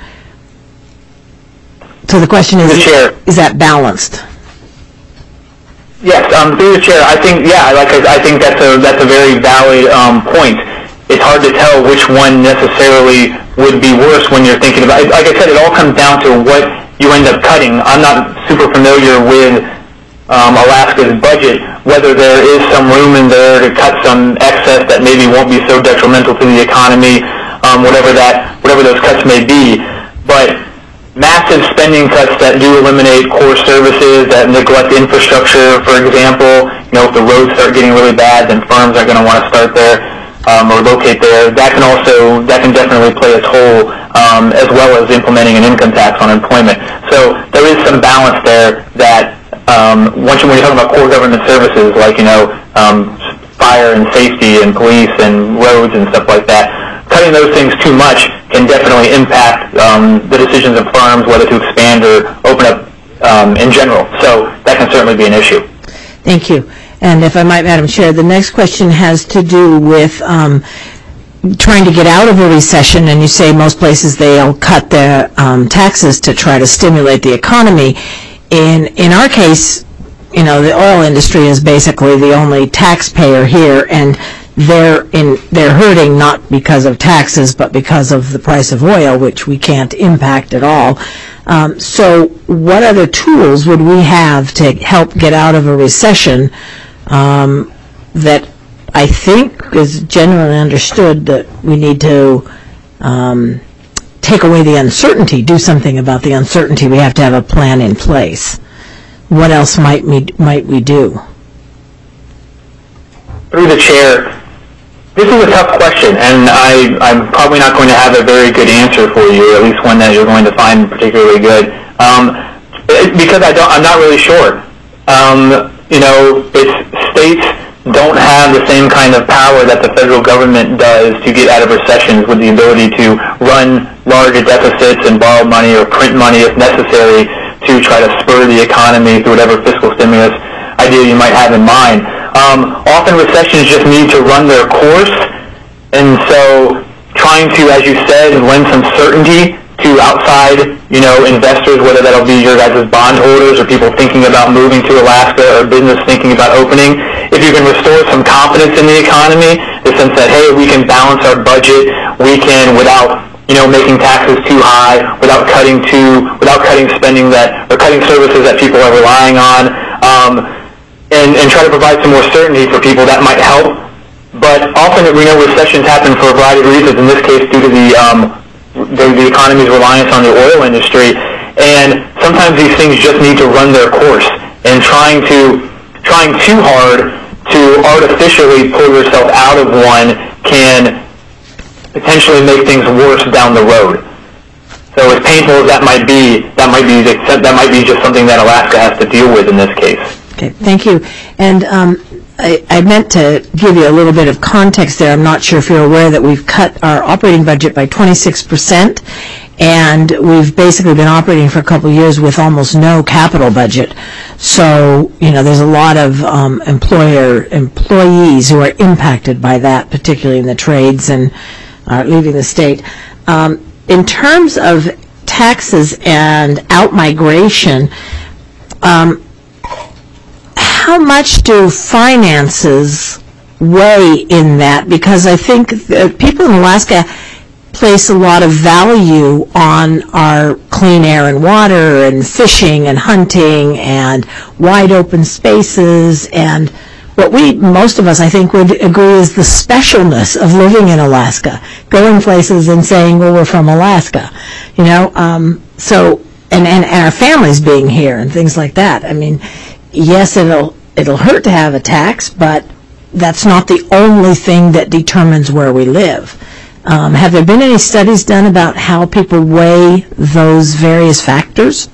So the question is that balanced? Yes, through the chair, I think, I think that's a very valid point. It's hard to tell which one necessarily would be worse when you're thinking about it. Like I said, it all comes down to what you end up cutting. I'm not super familiar with Alaska's budget, whether there is some room in there to cut some excess that maybe won't be so detrimental to the economy, whatever those cuts may be. But massive spending cuts that do eliminate core services, that neglect infrastructure, for example, if the roads start getting really bad, then firms are going to want to start there or locate there. That can definitely play a toll, as well as implementing an income tax on employment. So there is some balance there that when you're talking about core government services like fire and safety and police and roads and stuff like that, cutting those things too much can definitely impact the decisions of firms whether to expand or open up in general. So that can certainly be an issue. Thank you. And if I might, Madam Chair, the next question has to do with trying to get out of a recession, and you say most places they'll cut their taxes to try to stimulate the economy. In our case, the oil industry is basically the only taxpayer here, and they're hurting not because of taxes, but because of the price of oil, which we can't impact at all. So what other tools would we have to help get out of a recession that I think is generally understood that we need to take away the uncertainty, do something about the uncertainty? We have to have a plan in place. What else might we do? Through the chair, this is a tough question, and I'm probably not going to have a very good answer for you, at least one that you're going to find particularly good, because I'm not really sure. States don't have the same kind of power that the federal government does to get out of recessions, with the ability to run large deficits and borrow money or print money if necessary to try to spur the economy through whatever fiscal stimulus idea you might have in mind. Often recessions just need to run their course, and so trying to, as you said, lend some certainty to outside, investors, whether that'll be your guys' bondholders or people thinking about moving to Alaska or business thinking about opening. If you can restore some confidence in the economy, the sense that, hey, we can balance our budget, we can, without making taxes too high, without cutting spending or cutting services that people are relying on, and try to provide some more certainty for people, that might help. But often we know recessions happen for a variety of reasons, in this case due to the economy's reliance on the oil industry, and sometimes these things just need to run their course, and trying too hard to artificially pull yourself out of one can potentially make things worse down the road. So as painful as that might be just something that Alaska has to deal with in this case. Okay, thank you. And I meant to give you a little bit of context there. I'm not sure if you're aware that we've cut our operating budget by 26%, and we've basically been operating for a couple of years with almost no capital budget. So, there's a lot of employees who are impacted by that, particularly in the trades and leaving the state. In terms of taxes and outmigration, how much do finances weigh in that? Because I think that people in Alaska place a lot of value on our clean air and water and fishing and hunting and wide open spaces, and what most of us, I think, would agree is the specialness of living in Alaska, going places and saying, well, we're from Alaska, so, and our families being here and things like that. I mean, yes, it'll hurt to have a tax, but that's not the only thing that determines where we live. Have there been any studies done about how people weigh those various factors?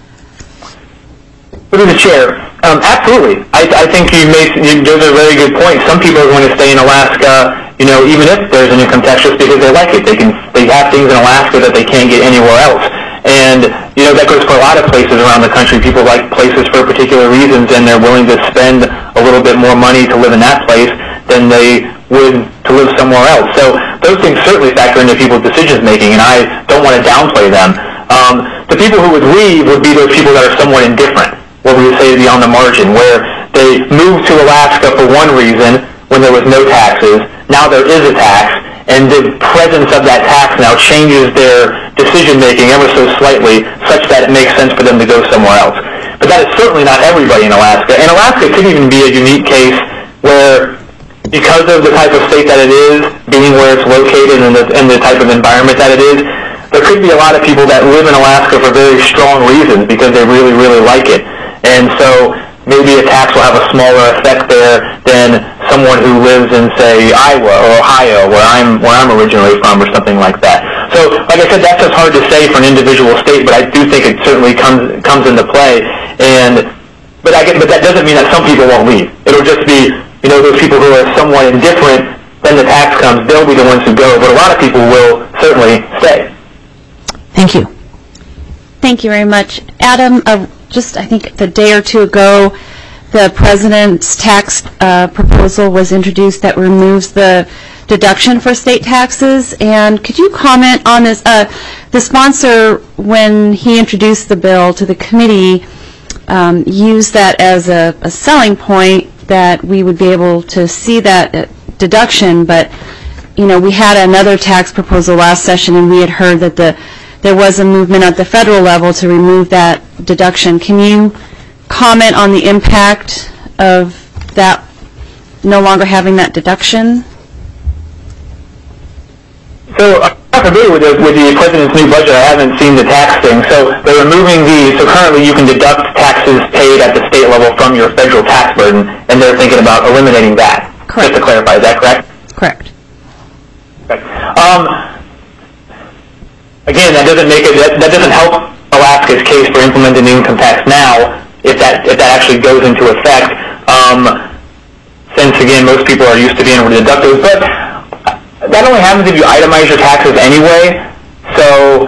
Through the chair, absolutely. I think those are very good points. Some people are going to stay in Alaska, even if there's an income tax, just because they like it. They have things in Alaska that they can't get anywhere else. And, that goes for a lot of places around the country. People like places for particular reasons, and they're willing to spend a little bit more money to live in that place than they would to live somewhere else. So those things certainly factor into people's decision making, and I don't want to downplay them. The people who would leave would be those people that are somewhat indifferent, what we would say to be on the margin, where they moved to Alaska for one reason when there was no taxes. Now there is a tax, and the presence of that tax now changes their decision-making ever so slightly, such that it makes sense for them to go somewhere else. But that is certainly not everybody in Alaska. And Alaska could even be a unique case where, because of the type of state that it is, being where it's located and the type of environment that it is, there could be a lot of people that live in Alaska for very strong reasons because they really, really like it. And so maybe a tax will have a smaller effect there than someone who lives in, say, Iowa or Ohio, where I'm originally from, or something like that. So, like I said, that's just hard to say for an individual state, but I do think it certainly comes into play. But that doesn't mean that some people won't leave. It'll just be, those people who are somewhat indifferent, then the tax comes, they'll be the ones who go. But a lot of people will certainly stay. Thank you. Thank you very much. Adam, just I think a day or two ago, the President's tax proposal was introduced that removes the deduction for state taxes. And could you comment on this? The sponsor, when he introduced the bill to the committee, used that as a selling point that we would be able to see that deduction. But, we had another tax proposal last session, and we had heard that there was a movement at the federal level to remove that deduction. Can you comment on the impact of that no longer having that deduction? So I'm not familiar with the President's new budget. I haven't seen the tax thing. So they're removing so currently you can deduct taxes paid at the state level from your federal tax burden, and they're thinking about eliminating that. Correct. Just to clarify, is that correct? Correct. Okay. Again, that doesn't help Alaska's case for implementing the income tax now, if that actually goes into effect. Since again, most people are used to being able to deduct those, but that only happens if you itemize your taxes anyway. So,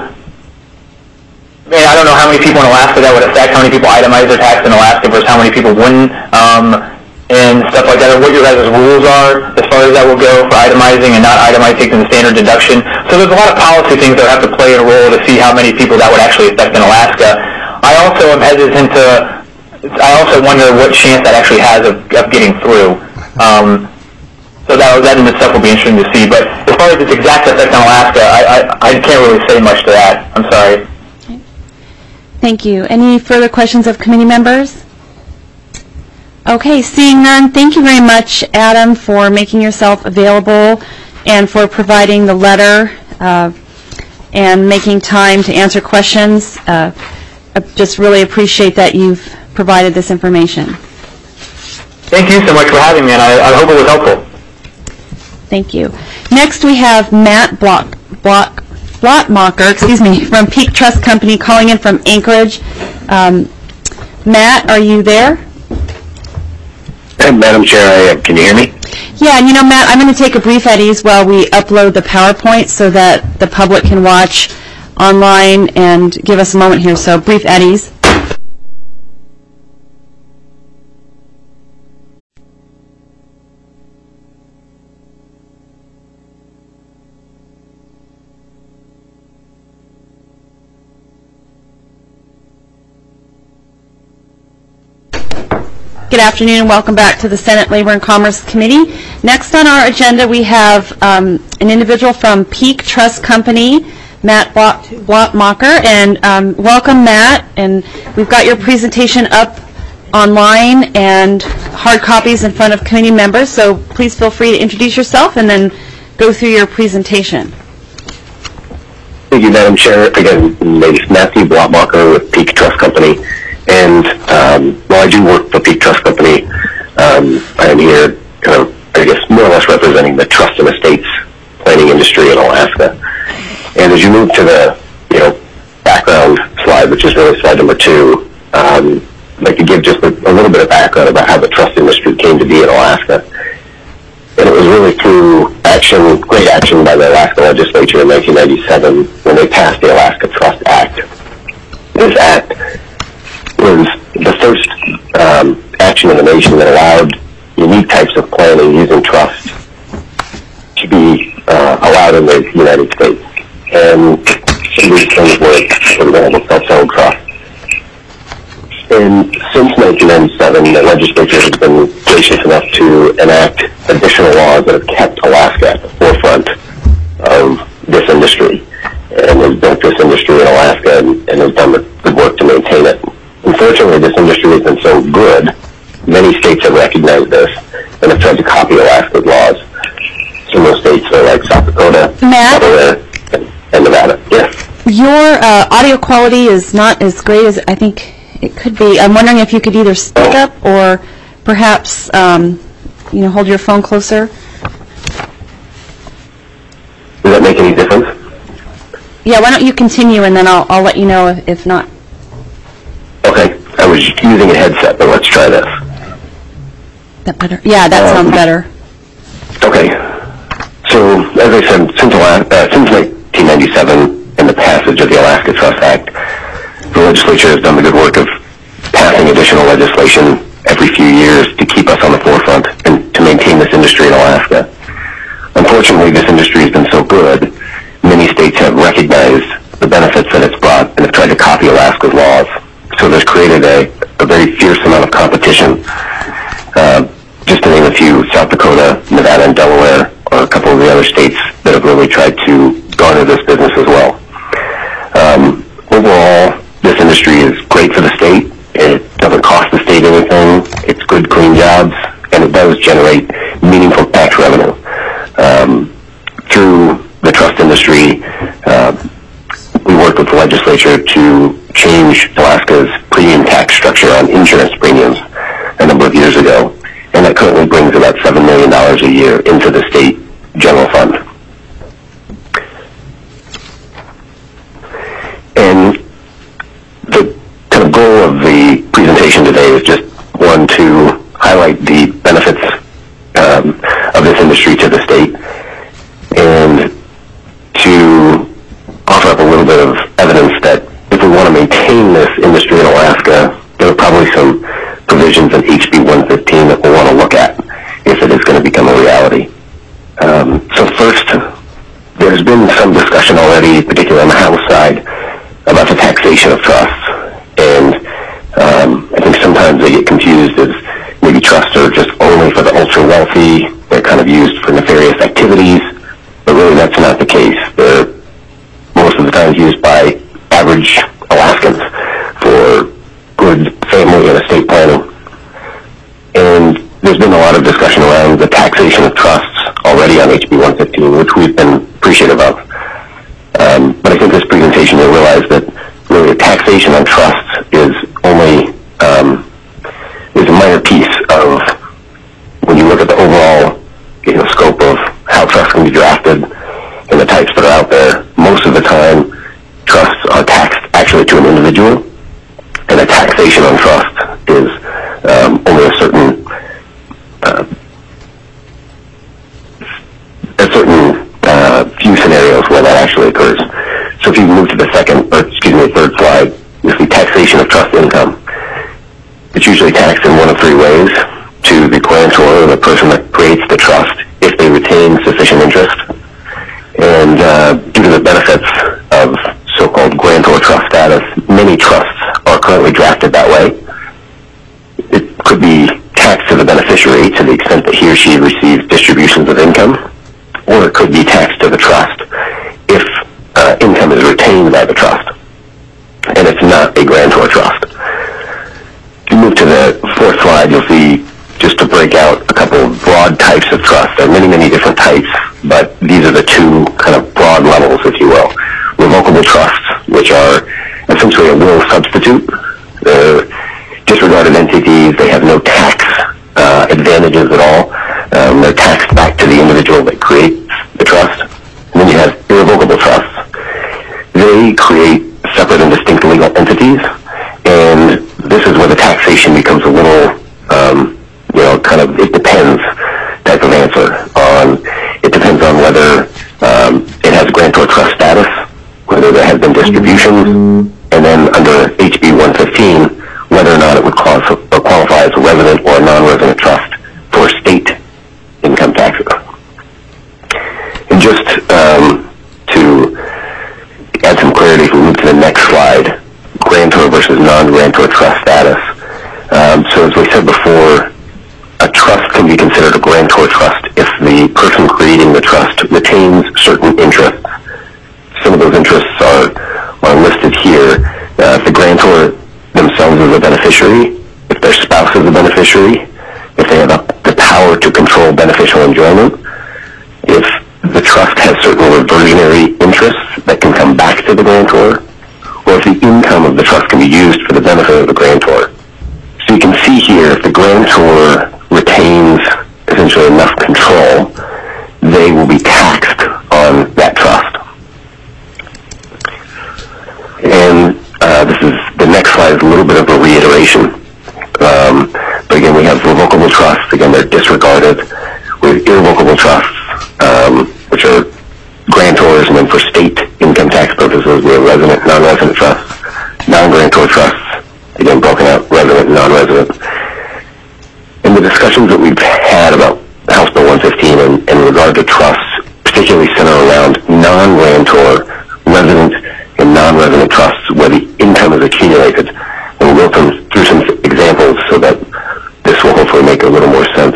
I don't know how many people in Alaska that would affect, how many people itemize their tax in Alaska versus how many people wouldn't, and stuff like that, or what your guys' rules are as far as that will go for itemizing and not itemizing the standard deduction. So there's a lot of policy things that have to play a role to see how many people that would actually affect in Alaska. I also am hesitant I also wonder what chance that actually has of getting through. So that in itself will be interesting to see. But as far as its exact effect on Alaska, I can't really say much to that. I'm sorry. Okay. Thank you. Any further questions of committee members? Okay, seeing none, thank you very much, Adam, for making yourself available and for providing the letter and making time to answer questions. I just really appreciate that you've provided this information. Thank you so much for having me, and I hope it was helpful. Thank you. Next, we have Matt Blottmacher, from Peak Trust Company, calling in from Anchorage. Matt, are you there? Madam Chair, I am. Can you hear me? Yeah, and Matt, I'm going to take a brief at ease while we upload the PowerPoint so that the public can watch online and give us a moment here. So, brief at ease. Good afternoon and welcome back to the Senate Labor and Commerce Committee. Next on our agenda we have an individual from Peak Trust Company, Matt Blattmacher, and welcome, Matt. And we've got your presentation up online and hard copies in front of committee members, so please feel free to introduce yourself and then go through your presentation. Thank you, Madam Chair. Again, my name is Matthew Blattmacher with Peak Trust Company. And while I do work for Peak Trust Company, I am here, I guess, more or less representing the trust and estates planning industry in Alaska. And as you move to the, background slide, which is really slide number 2, I'd like to give just a little bit of background about how the trust industry came to be in Alaska. And it was really through great action by the Alaska legislature in 1997 when they passed the Alaska Trust Act. This act was the first action in the nation that allowed unique types of planning using trust to be allowed in the United States. And some of these things were, for example, self-held trust. And since 1997, the legislature has been gracious enough to enact additional laws that have kept Alaska at the forefront of this industry and has built this industry in Alaska and has done good work to maintain it. Unfortunately, this industry has been so good, many states have recognized this and have tried to copy Alaska's laws. Some of those states are like South Dakota, Delaware, and Nevada. Yes? Your audio quality is not as great as I think it could be. I'm wondering if you could either speak up or perhaps, hold your phone closer. Does that make any difference? Yeah, why don't you continue and then I'll let you know if not. Okay. I was using a headset, but let's try this. That better? Yeah, that sounds better. Okay. So, as I said, since 1997 and the passage of the Alaska Trust Act, the legislature has done the good work of passing additional legislation every few years to keep us on the forefront and to maintain this industry in Alaska. Unfortunately, this industry has been so good, many states have recognized the benefits that it's brought and have tried to copy Alaska's laws. So there's created a very fierce amount of competition. Just to name a few, South Dakota, Nevada, and Delaware are a couple of the other states that have really tried to garner this business as well. Overall, this industry is great for the state. It doesn't cost the state anything. It's good, clean jobs, and it does generate meaningful tax revenue. Through the trust industry, we worked with the legislature to change Alaska's premium tax structure on insurance premiums a number of years ago, and that currently brings about $7 million a year into the state general fund. And the kind of goal of the presentation today is just, one, to highlight the benefits of this industry to the state, and to offer up a little bit of evidence that if we want to maintain this industry in Alaska, there are probably some provisions in HB 115 that we'll want to look at if it is going to become a reality. So first, there's been some discussion already, particularly on the House side, about the taxation of trusts. And I think sometimes they get confused as maybe trusts are just only for the ultra-wealthy. They're kind of used for nefarious activities. But really, that's not the case. They're most of the time used by average Alaskans for good family and estate planning. And there's been a lot of discussion around the taxation of trusts already on HB 115, which we've been appreciative of. But I think this presentation will realize that really the taxation on trusts is only is a minor piece of, when you look at the overall scope of how trusts can be drafted and the types that are out there. Most of the time, trusts are taxed actually to an individual, and the taxation on trust is only a certain few scenarios where that actually occurs. So if you move to the third slide, you see taxation of trust income. It's usually taxed in one of three ways: to the grantor, or the person that creates the trust, if they retain sufficient interest. And due to the benefits of so-called grantor trust status, many trusts are currently drafted that way. It could be to the extent that he or she receives distributions of income, or it could be taxed to the trust if income is retained by the trust, and it's not a grantor trust. If you move to the fourth slide, you'll see, just to break out a couple of broad types of trusts. There are many, many different types, but these are the two kind of broad levels, if you will. Revocable trusts, which are essentially a will substitute. They're disregarded entities. They have no tax advantages at all. They're taxed back to the individual that creates the trust. And then you have irrevocable trusts. They create separate and distinct legal entities, and this is where the taxation becomes a little, kind of, it depends type of answer. It depends on whether it has grantor trust status, whether there have been distributions, and then under HB 115, whether or not it would qualify as a resident or a non-resident trust for state income taxes. And just to add some clarity, if we move to the next slide, grantor versus non-grantor trust status. So as we said before, a trust can be considered a grantor trust if the person creating the trust retains certain interests. Some of those interests are listed here. If the grantor themselves is a beneficiary, if their spouse is a beneficiary, if they have the power to control beneficial enjoyment, if the trust has certain reversionary interests that can come back to the grantor, or if the income of the trust can be used for the benefit of the grantor. So you can see here, if the grantor retains essentially enough control, they will be taxed on that trust. And the next slide is a little bit of a reiteration. But again, we have revocable trusts. Again, they're disregarded. We have irrevocable trusts, which are grantors, and then for state income tax purposes, we have resident, non-resident trusts. Non-grantor trusts, again, broken out, resident and non-resident. In the discussions that we've had about House Bill 115 and in regard to trusts, particularly center around non-grantor, resident, and non-resident trusts where the income is accumulated. And we'll go through some examples so that this will hopefully make a little more sense.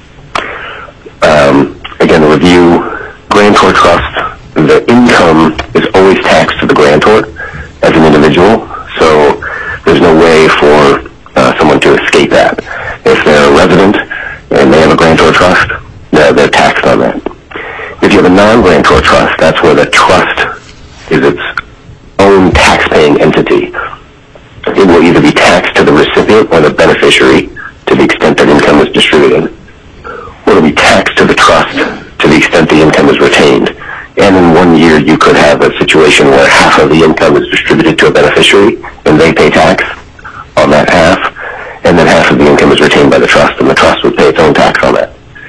Again, the review, grantor trust, the income is always taxed to the grantor as an individual, so there's no way for someone to escape that. If they're a resident and they have a grantor trust, they're taxed on that. If you have a non-grantor trust, that's where the trust is its own tax-paying entity. It will either be taxed to the recipient or the beneficiary to the extent that income is distributed, or it will be taxed to the trust to the extent the income is retained. And in 1 year, you could have a situation where half of the income is distributed to a beneficiary, and they pay tax on that half, and then half of the income is retained by the trust, and the trust would pay its own tax on that.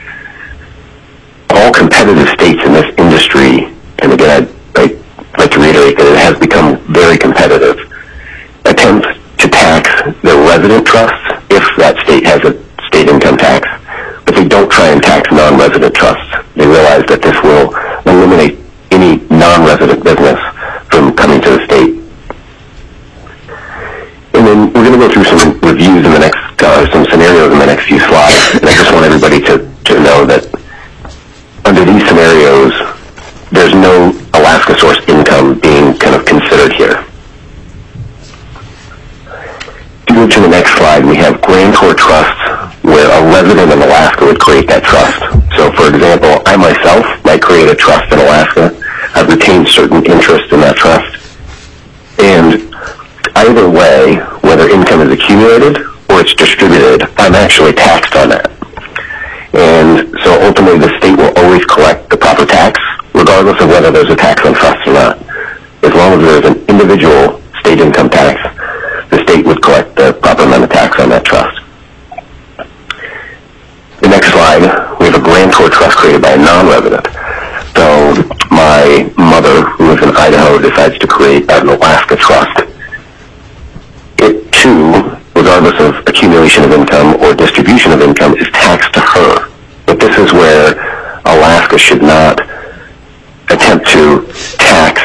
All competitive states in this industry, and again, I'd like to reiterate that it has become very competitive, attempt to tax their resident trusts if that state has a state income tax, but they don't try and tax non-resident trusts. They realize that this will eliminate any non-resident business from coming to the state. And then we're going to go through some reviews in the next, some scenarios in the next few slides, and I just want everybody to know that under these scenarios, there's no Alaska source income being kind of considered here. If you move to the next slide, we have grantor trusts where a resident of Alaska would create that trust. So, for example, I myself might create a trust in Alaska. I've retained certain interest in that trust. And either way, whether income is accumulated or it's distributed, I'm actually taxed on that. And so ultimately the state will always collect the proper tax, regardless of whether there's a tax on trusts or not. As long as there's an individual state income tax, the state would collect the proper amount of tax on that trust. The next slide, we have a grantor trust created by a non-resident. So my mother, who lives in Idaho, decides to create an Alaska trust. It too, regardless of accumulation of income or distribution of income, is taxed to her. But this is where Alaska should not attempt to tax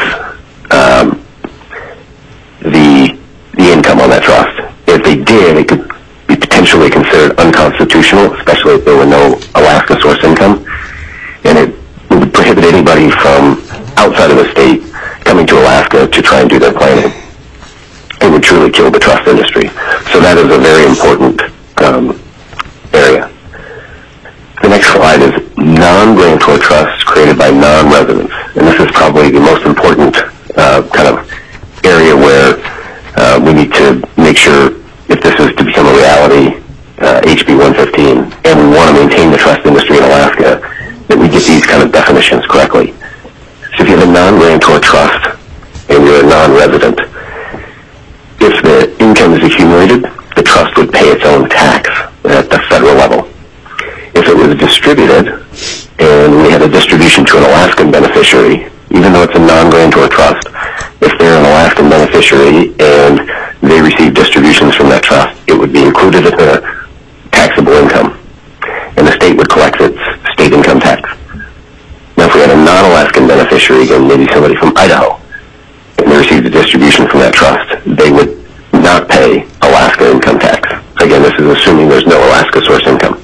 the income on that trust. If they did, it could be potentially considered unconstitutional, especially especially if there were no Alaska source income. And it would prohibit anybody from outside of the state coming to Alaska to try and do their planning. It would truly kill the trust industry. So that is a very important area. The next slide is non-grantor trusts created by non-residents. And this is probably the most important kind of area where we need to make sure, if this is to become a reality, HB 115, and we want to maintain the trust industry in Alaska, that we get these kind of definitions correctly. So if you have a non-grantor trust and you're a non-resident, if the income is accumulated, the trust would pay its own tax at the federal level. If it was distributed, and we had a distribution to an Alaskan beneficiary, even though it's a non-grantor trust, if they're an Alaskan beneficiary and they receive distributions from that trust, it would be included in the taxable income, and the state would collect its state income tax. Now, if we had a non-Alaskan beneficiary, again, maybe somebody from Idaho, and they received a distribution from that trust, they would not pay Alaska income tax. Again, this is assuming there's no Alaska source income.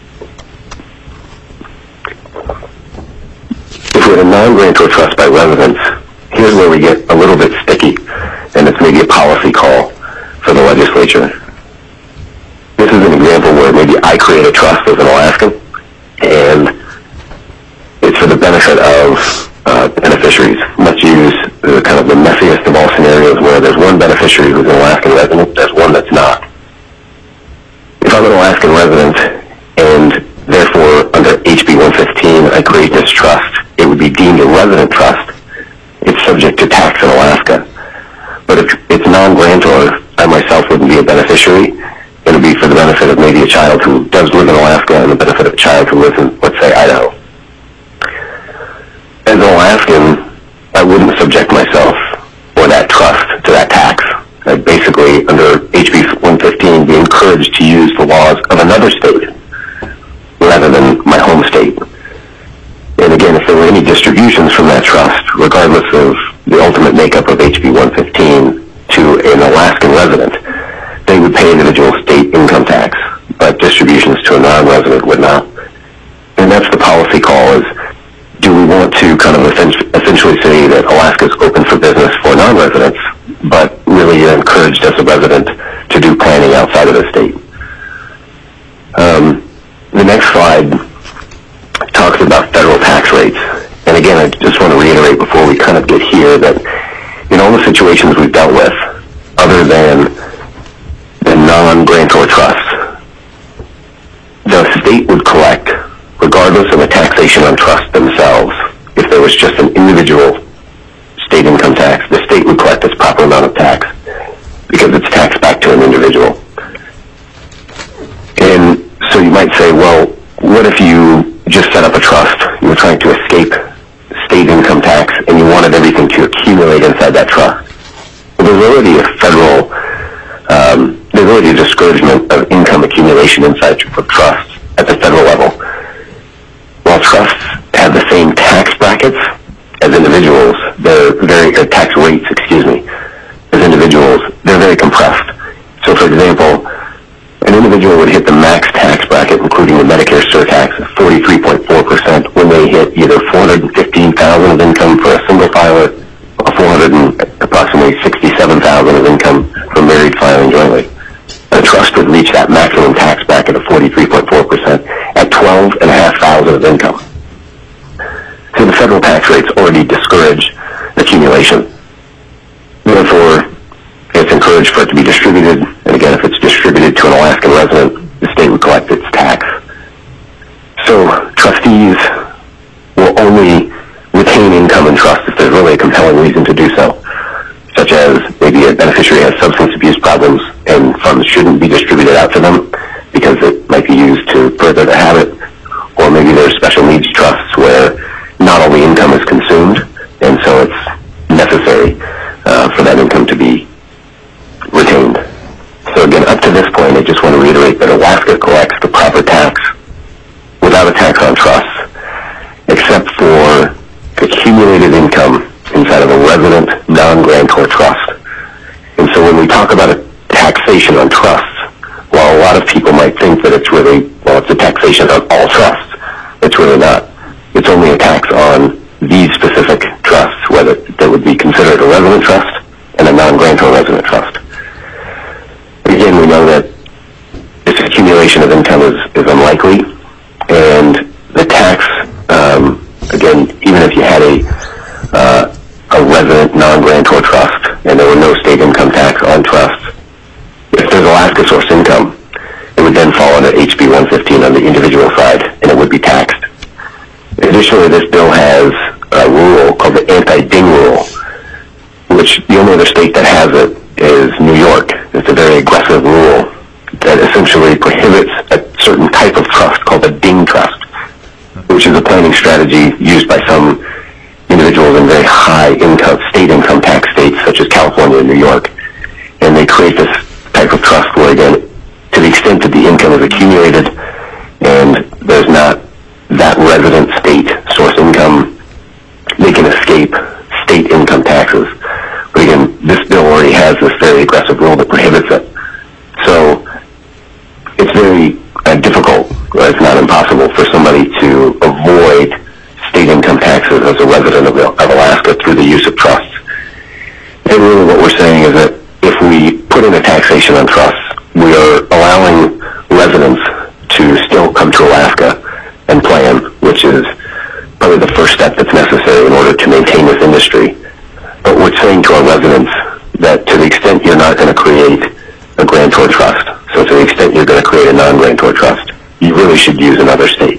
If we had a non-grantor trust by residents, here's where we get a little bit sticky, and it's maybe a policy call for the legislature. This is an example where maybe I create a trust as an Alaskan, and it's for the benefit of beneficiaries. Let's use kind of the messiest of all scenarios where there's one beneficiary who's an Alaskan resident, there's one that's not. If I'm an Alaskan resident, and therefore under HB 115 I create this trust, it would be deemed a resident trust. It's subject to tax in Alaska. But if it's non-grantor, I myself wouldn't be a beneficiary. It would be for the benefit of maybe a child who does live in Alaska and the benefit of a child who lives in, let's say, Idaho. As an Alaskan, I wouldn't subject myself or that trust to that tax. I'd basically, under HB 115, be encouraged to use the laws of another state rather than my home state. And again, if there were any distributions from that trust, regardless of the ultimate makeup of HB 115 to an Alaskan resident, they would pay individual state income tax, but distributions to a non-resident would not. And that's the policy call, is do we want to kind of essentially say that Alaska is open for business for non-residents, but really you're encouraged as a resident to do planning outside of the state. The next slide talks about federal tax rates. And again, I just want to reiterate before we kind of get here that in all the situations we've dealt with, other than the non-grantor trusts, the state would collect, regardless of the taxation on trusts themselves. If there was just an individual state income tax, the state would collect its proper amount of tax because it's taxed back to an individual. And so you might say, well, what if you just set up a trust, you were trying to escape state income tax, and you wanted everything to accumulate inside that trust? Well, there's already a federal, there's already a discouragement of income accumulation inside of trusts at the federal level. While trusts have the same tax brackets as individuals, tax rates, as individuals, they're very compressed. So, for example, an individual would hit the max tax bracket, including the Medicare surtax, of 43.4% when they hit either $415,000 of income for a single filer, or approximately $67,000 of income for married filing jointly. A trust would reach that maximum tax bracket of 43.4% at $12,500 of income. So the federal tax rates already discourage accumulation. Therefore, it's encouraged for it to be distributed, and again, if it's distributed to an Alaskan resident, the state would collect its tax. So trustees will only retain income in trust if there's really a compelling reason to do so, such as maybe a beneficiary has substance abuse problems and funds shouldn't be distributed out to them because it might be used to further the habit, or maybe there's special needs trusts where not all the income is consumed, and so it's necessary for that income to be retained. So again, up to this point, I just want to reiterate that Alaska collects the proper tax without a tax on trusts, except for accumulated income inside of a resident non-grantor trust. And so when we talk about a taxation on trusts, while a lot of people might think that it's really, well, it's a taxation taxation on all trusts. It's really not. It's only a tax on these specific trusts, whether that would be considered a resident trust and a non-grantor resident trust. Again, we know that this accumulation of income is unlikely, and the tax, again, even if you had a resident non-grantor trust and there were no state income tax on trusts, if there's Alaska source income, it would then fall under HB 115 on the individual side, and it would be taxed. Additionally, this bill has a rule called the anti-ding rule, which the only other state that has it is New York. It's a very aggressive rule that essentially prohibits a certain type of trust called a ding trust, which is a planning strategy used by some individuals in very high income, state income tax states such as California and New York. And they create this type of trust where, again, to the extent that the income is accumulated and there's not that resident state source income, they can escape state income taxes. But again, this bill already has this very aggressive rule that prohibits it. So it's very difficult, or it's not impossible, for somebody to avoid state income taxes as a resident of Alaska through the use of trusts. And really what we're saying is that if we put in a taxation on trusts, we are allowing residents to still come to Alaska and plan, which is probably the first step that's necessary in order to maintain this industry. But we're saying to our residents that to the extent you're not going to create a grantor trust, so to the extent you're going to create a non-grantor trust, you really should use another state.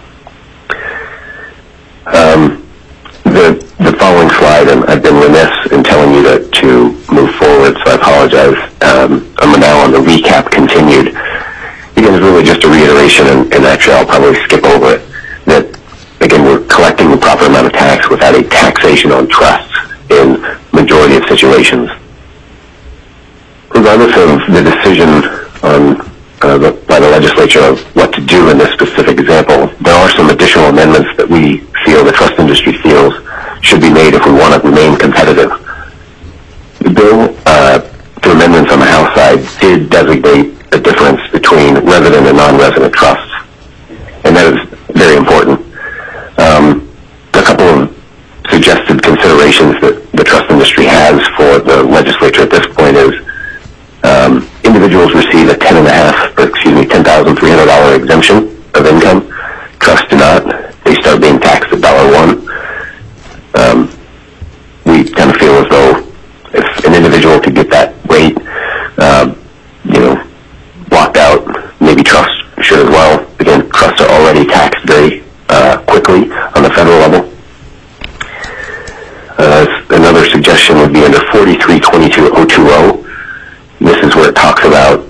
The following slide, and I've been remiss in telling you to move forward, so I apologize. I'm now on the recap continued. Again, it's really just a reiteration, and actually I'll probably skip over it, that, again, we're collecting the proper amount of tax without a taxation on trusts in majority of situations. Regardless of the decision by the legislature of what to do in this specific example, there are some additional amendments that we feel, the trust industry feels, should be made if we want to remain competitive. The bill, through amendments on the House side, did designate a difference between resident and non-resident trusts, and that is very important. A couple of suggested considerations that the trust industry has for the legislature at this point is individuals receive a $10,300 exemption of income. Trusts do not. They start being taxed at $1. We kind of feel as though if an individual could get that rate, blocked out, maybe trusts should as well. Again, trusts are already taxed very quickly on the federal level. Another suggestion would be under 4322.020. This is where it talks about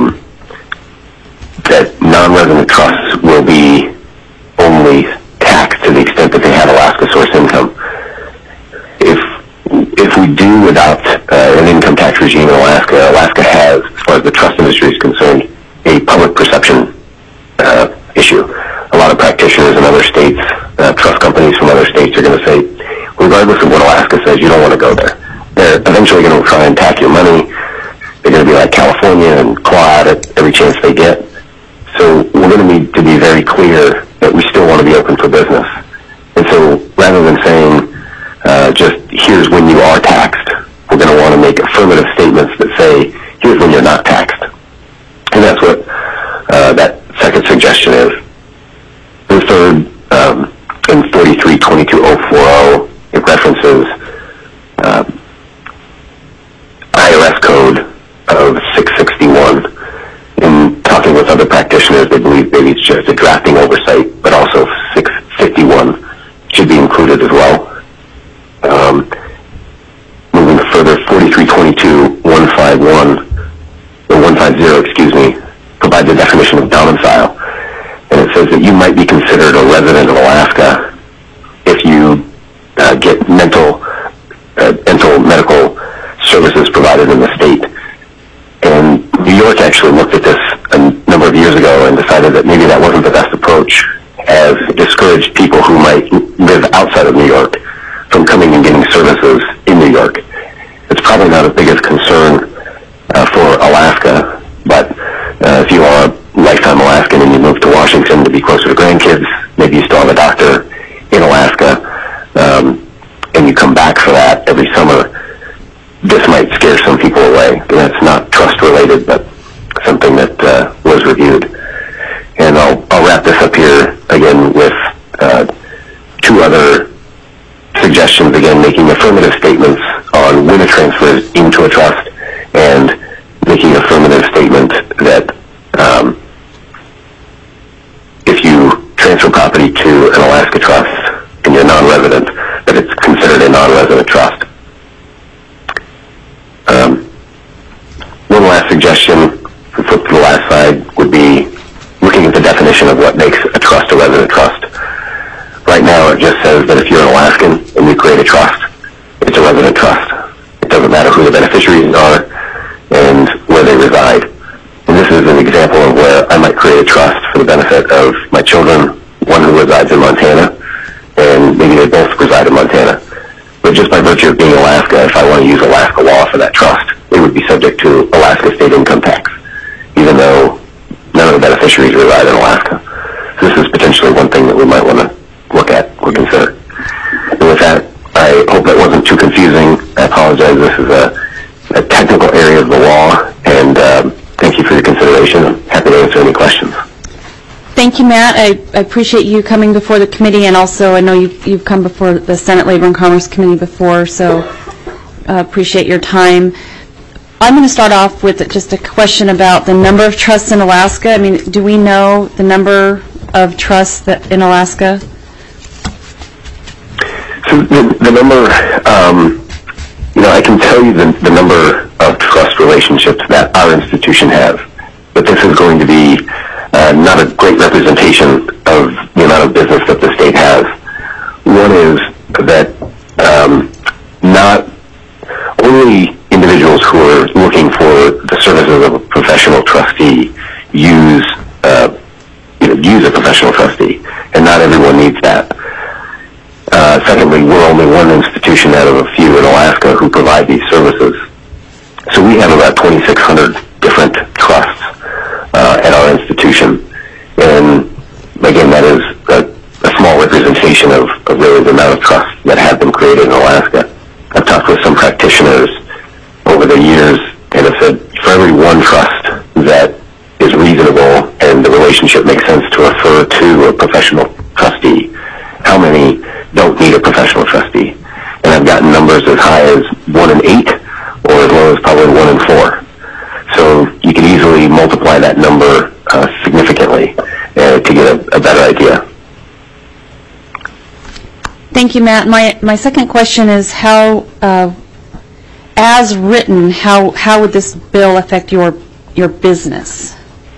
that non-resident trusts will be only taxed to the extent that they have Alaska source income. If we do adopt an income tax regime in Alaska, Alaska has, as far as the trust industry is concerned, a public perception issue. A lot of practitioners in other states, trust companies from other states are going to say, regardless of what Alaska says, you don't want to go there. They're eventually going to try and tack your money. They're going to be like California and claw at it every chance they get. So we're going to need to be very clear that we still want to be open for business. And so rather than saying just here's when you are taxed, we're going to want to make affirmative statements that say here's when you're not taxed. And that's what that second suggestion is. The third, in 4322.040, it references IRS code of 661. In talking with other practitioners, they believe maybe it's just a drafting oversight, but also 651 should be included as well. Moving further, 4322.150, provides a definition of domicile. And it says that you might be considered a resident of Alaska if you get dental medical services provided in the state. And New York actually looked at this a number of years ago and decided that maybe that wasn't the best approach, as it discouraged people who might live outside of New York from coming and getting services in New York. It's probably not as big a concern for Alaska, but if you are a lifetime Alaskan and you move to Washington to be kids, maybe you still have a doctor in Alaska, and you come back for that every summer, this might scare some people away. And that's not trust related, but something that was reviewed. And I'll wrap this up here again with two other suggestions, again, making affirmative statements on when a transfer is into a trust, and making an affirmative statement that if you transfer property to an Alaska trust and you're non-resident, that it's considered a non-resident trust. One last suggestion, flip to the last slide, would be looking at the definition of what makes a trust a resident trust. Right now it just says that if you're an Alaskan and you create a trust, it's a resident trust. It doesn't matter who the beneficiaries are and where they reside. And this is an example of where I might create a trust for the benefit of my children, one who resides in Montana, and maybe they both reside in Montana. But just by virtue of being Alaska, if I want to use Alaska law for that trust, it would be subject to Alaska state income tax, even though none of the beneficiaries reside in Alaska. So this is potentially one thing that we might want to look at or consider. And with that, I hope that wasn't too confusing. I apologize. This is a technical area of the law, and thank you for your consideration. I'm happy to answer any questions. Thank you, Matt. I appreciate you coming before the committee, and also I know you've come before the Senate Labor and Commerce Committee before, so appreciate your time. I'm going to start off with just a question about the number of trusts in Alaska. I mean, do we know the number of trusts that in Alaska? So the number, I can tell you the number of trust relationships that our institution has, but this is going to be not a great representation of the amount of business that the state has. One is that not only individuals who are looking for the services of a professional trustee use a professional trustee, and not everyone needs that. Secondly, we're only one institution out of a few in Alaska who provide these services. So we have about 2,600 different trusts at our institution. And again, that is a small representation of really the amount of trusts that have been created in Alaska. I've talked with some practitioners over the years and have said, for every one trust that is reasonable and the relationship makes sense to refer to a professional trustee, how many don't need a professional trustee? And I've gotten numbers as high as 1 in 8 or as low as probably 1 in 4. So you can easily multiply that number significantly to get a better idea. Thank you, Matt. My second question is how, as written, how would this bill affect your business?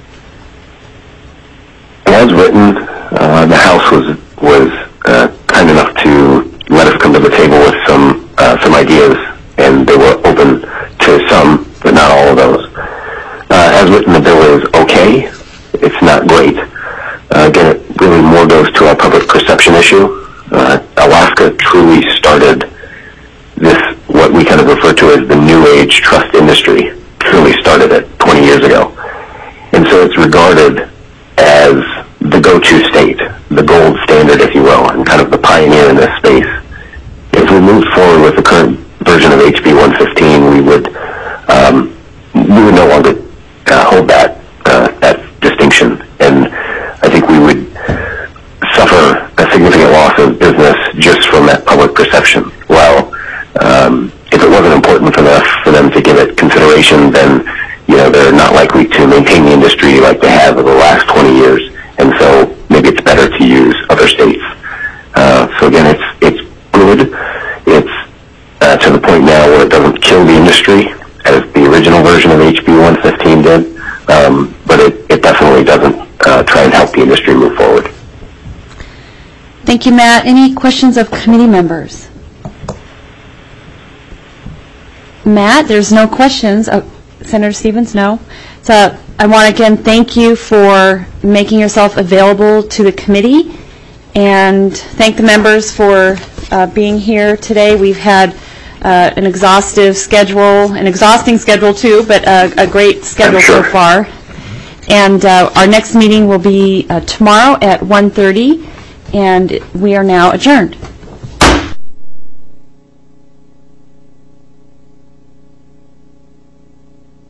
As written, the House was kind enough to let us come to the table with some ideas, and they were open to some, but not all of those. As written, the bill is okay. It's not great. Again, it really more goes to our public perception issue. Alaska truly started this, what we kind of refer to as the new age trust industry, truly started it 20 years ago. And so it's regarded as the go-to state, the gold standard, if you will, and kind of the pioneer in this space. If we moved forward with the current version of HB 115, we would no longer hold that distinction, and I think we would suffer a significant loss of business just from that public perception. Well, if it wasn't important enough for them to give it consideration, then they're not likely to maintain the industry like they have over the last 20 years. And so maybe it's better to use other states. So again, it's good. It's to the point now where it doesn't kill the industry as the original version of HB 115 did, but it definitely doesn't try and help the industry move forward. Thank you, Matt. Any questions of committee members? Matt, there's no questions. Senator Stevens, no. So I want to again thank you for making yourself available to the committee, and thank the members for being here today. We've had an exhausting schedule too, but a great schedule so far. And our next meeting will be tomorrow at 1:30, and we are now adjourned.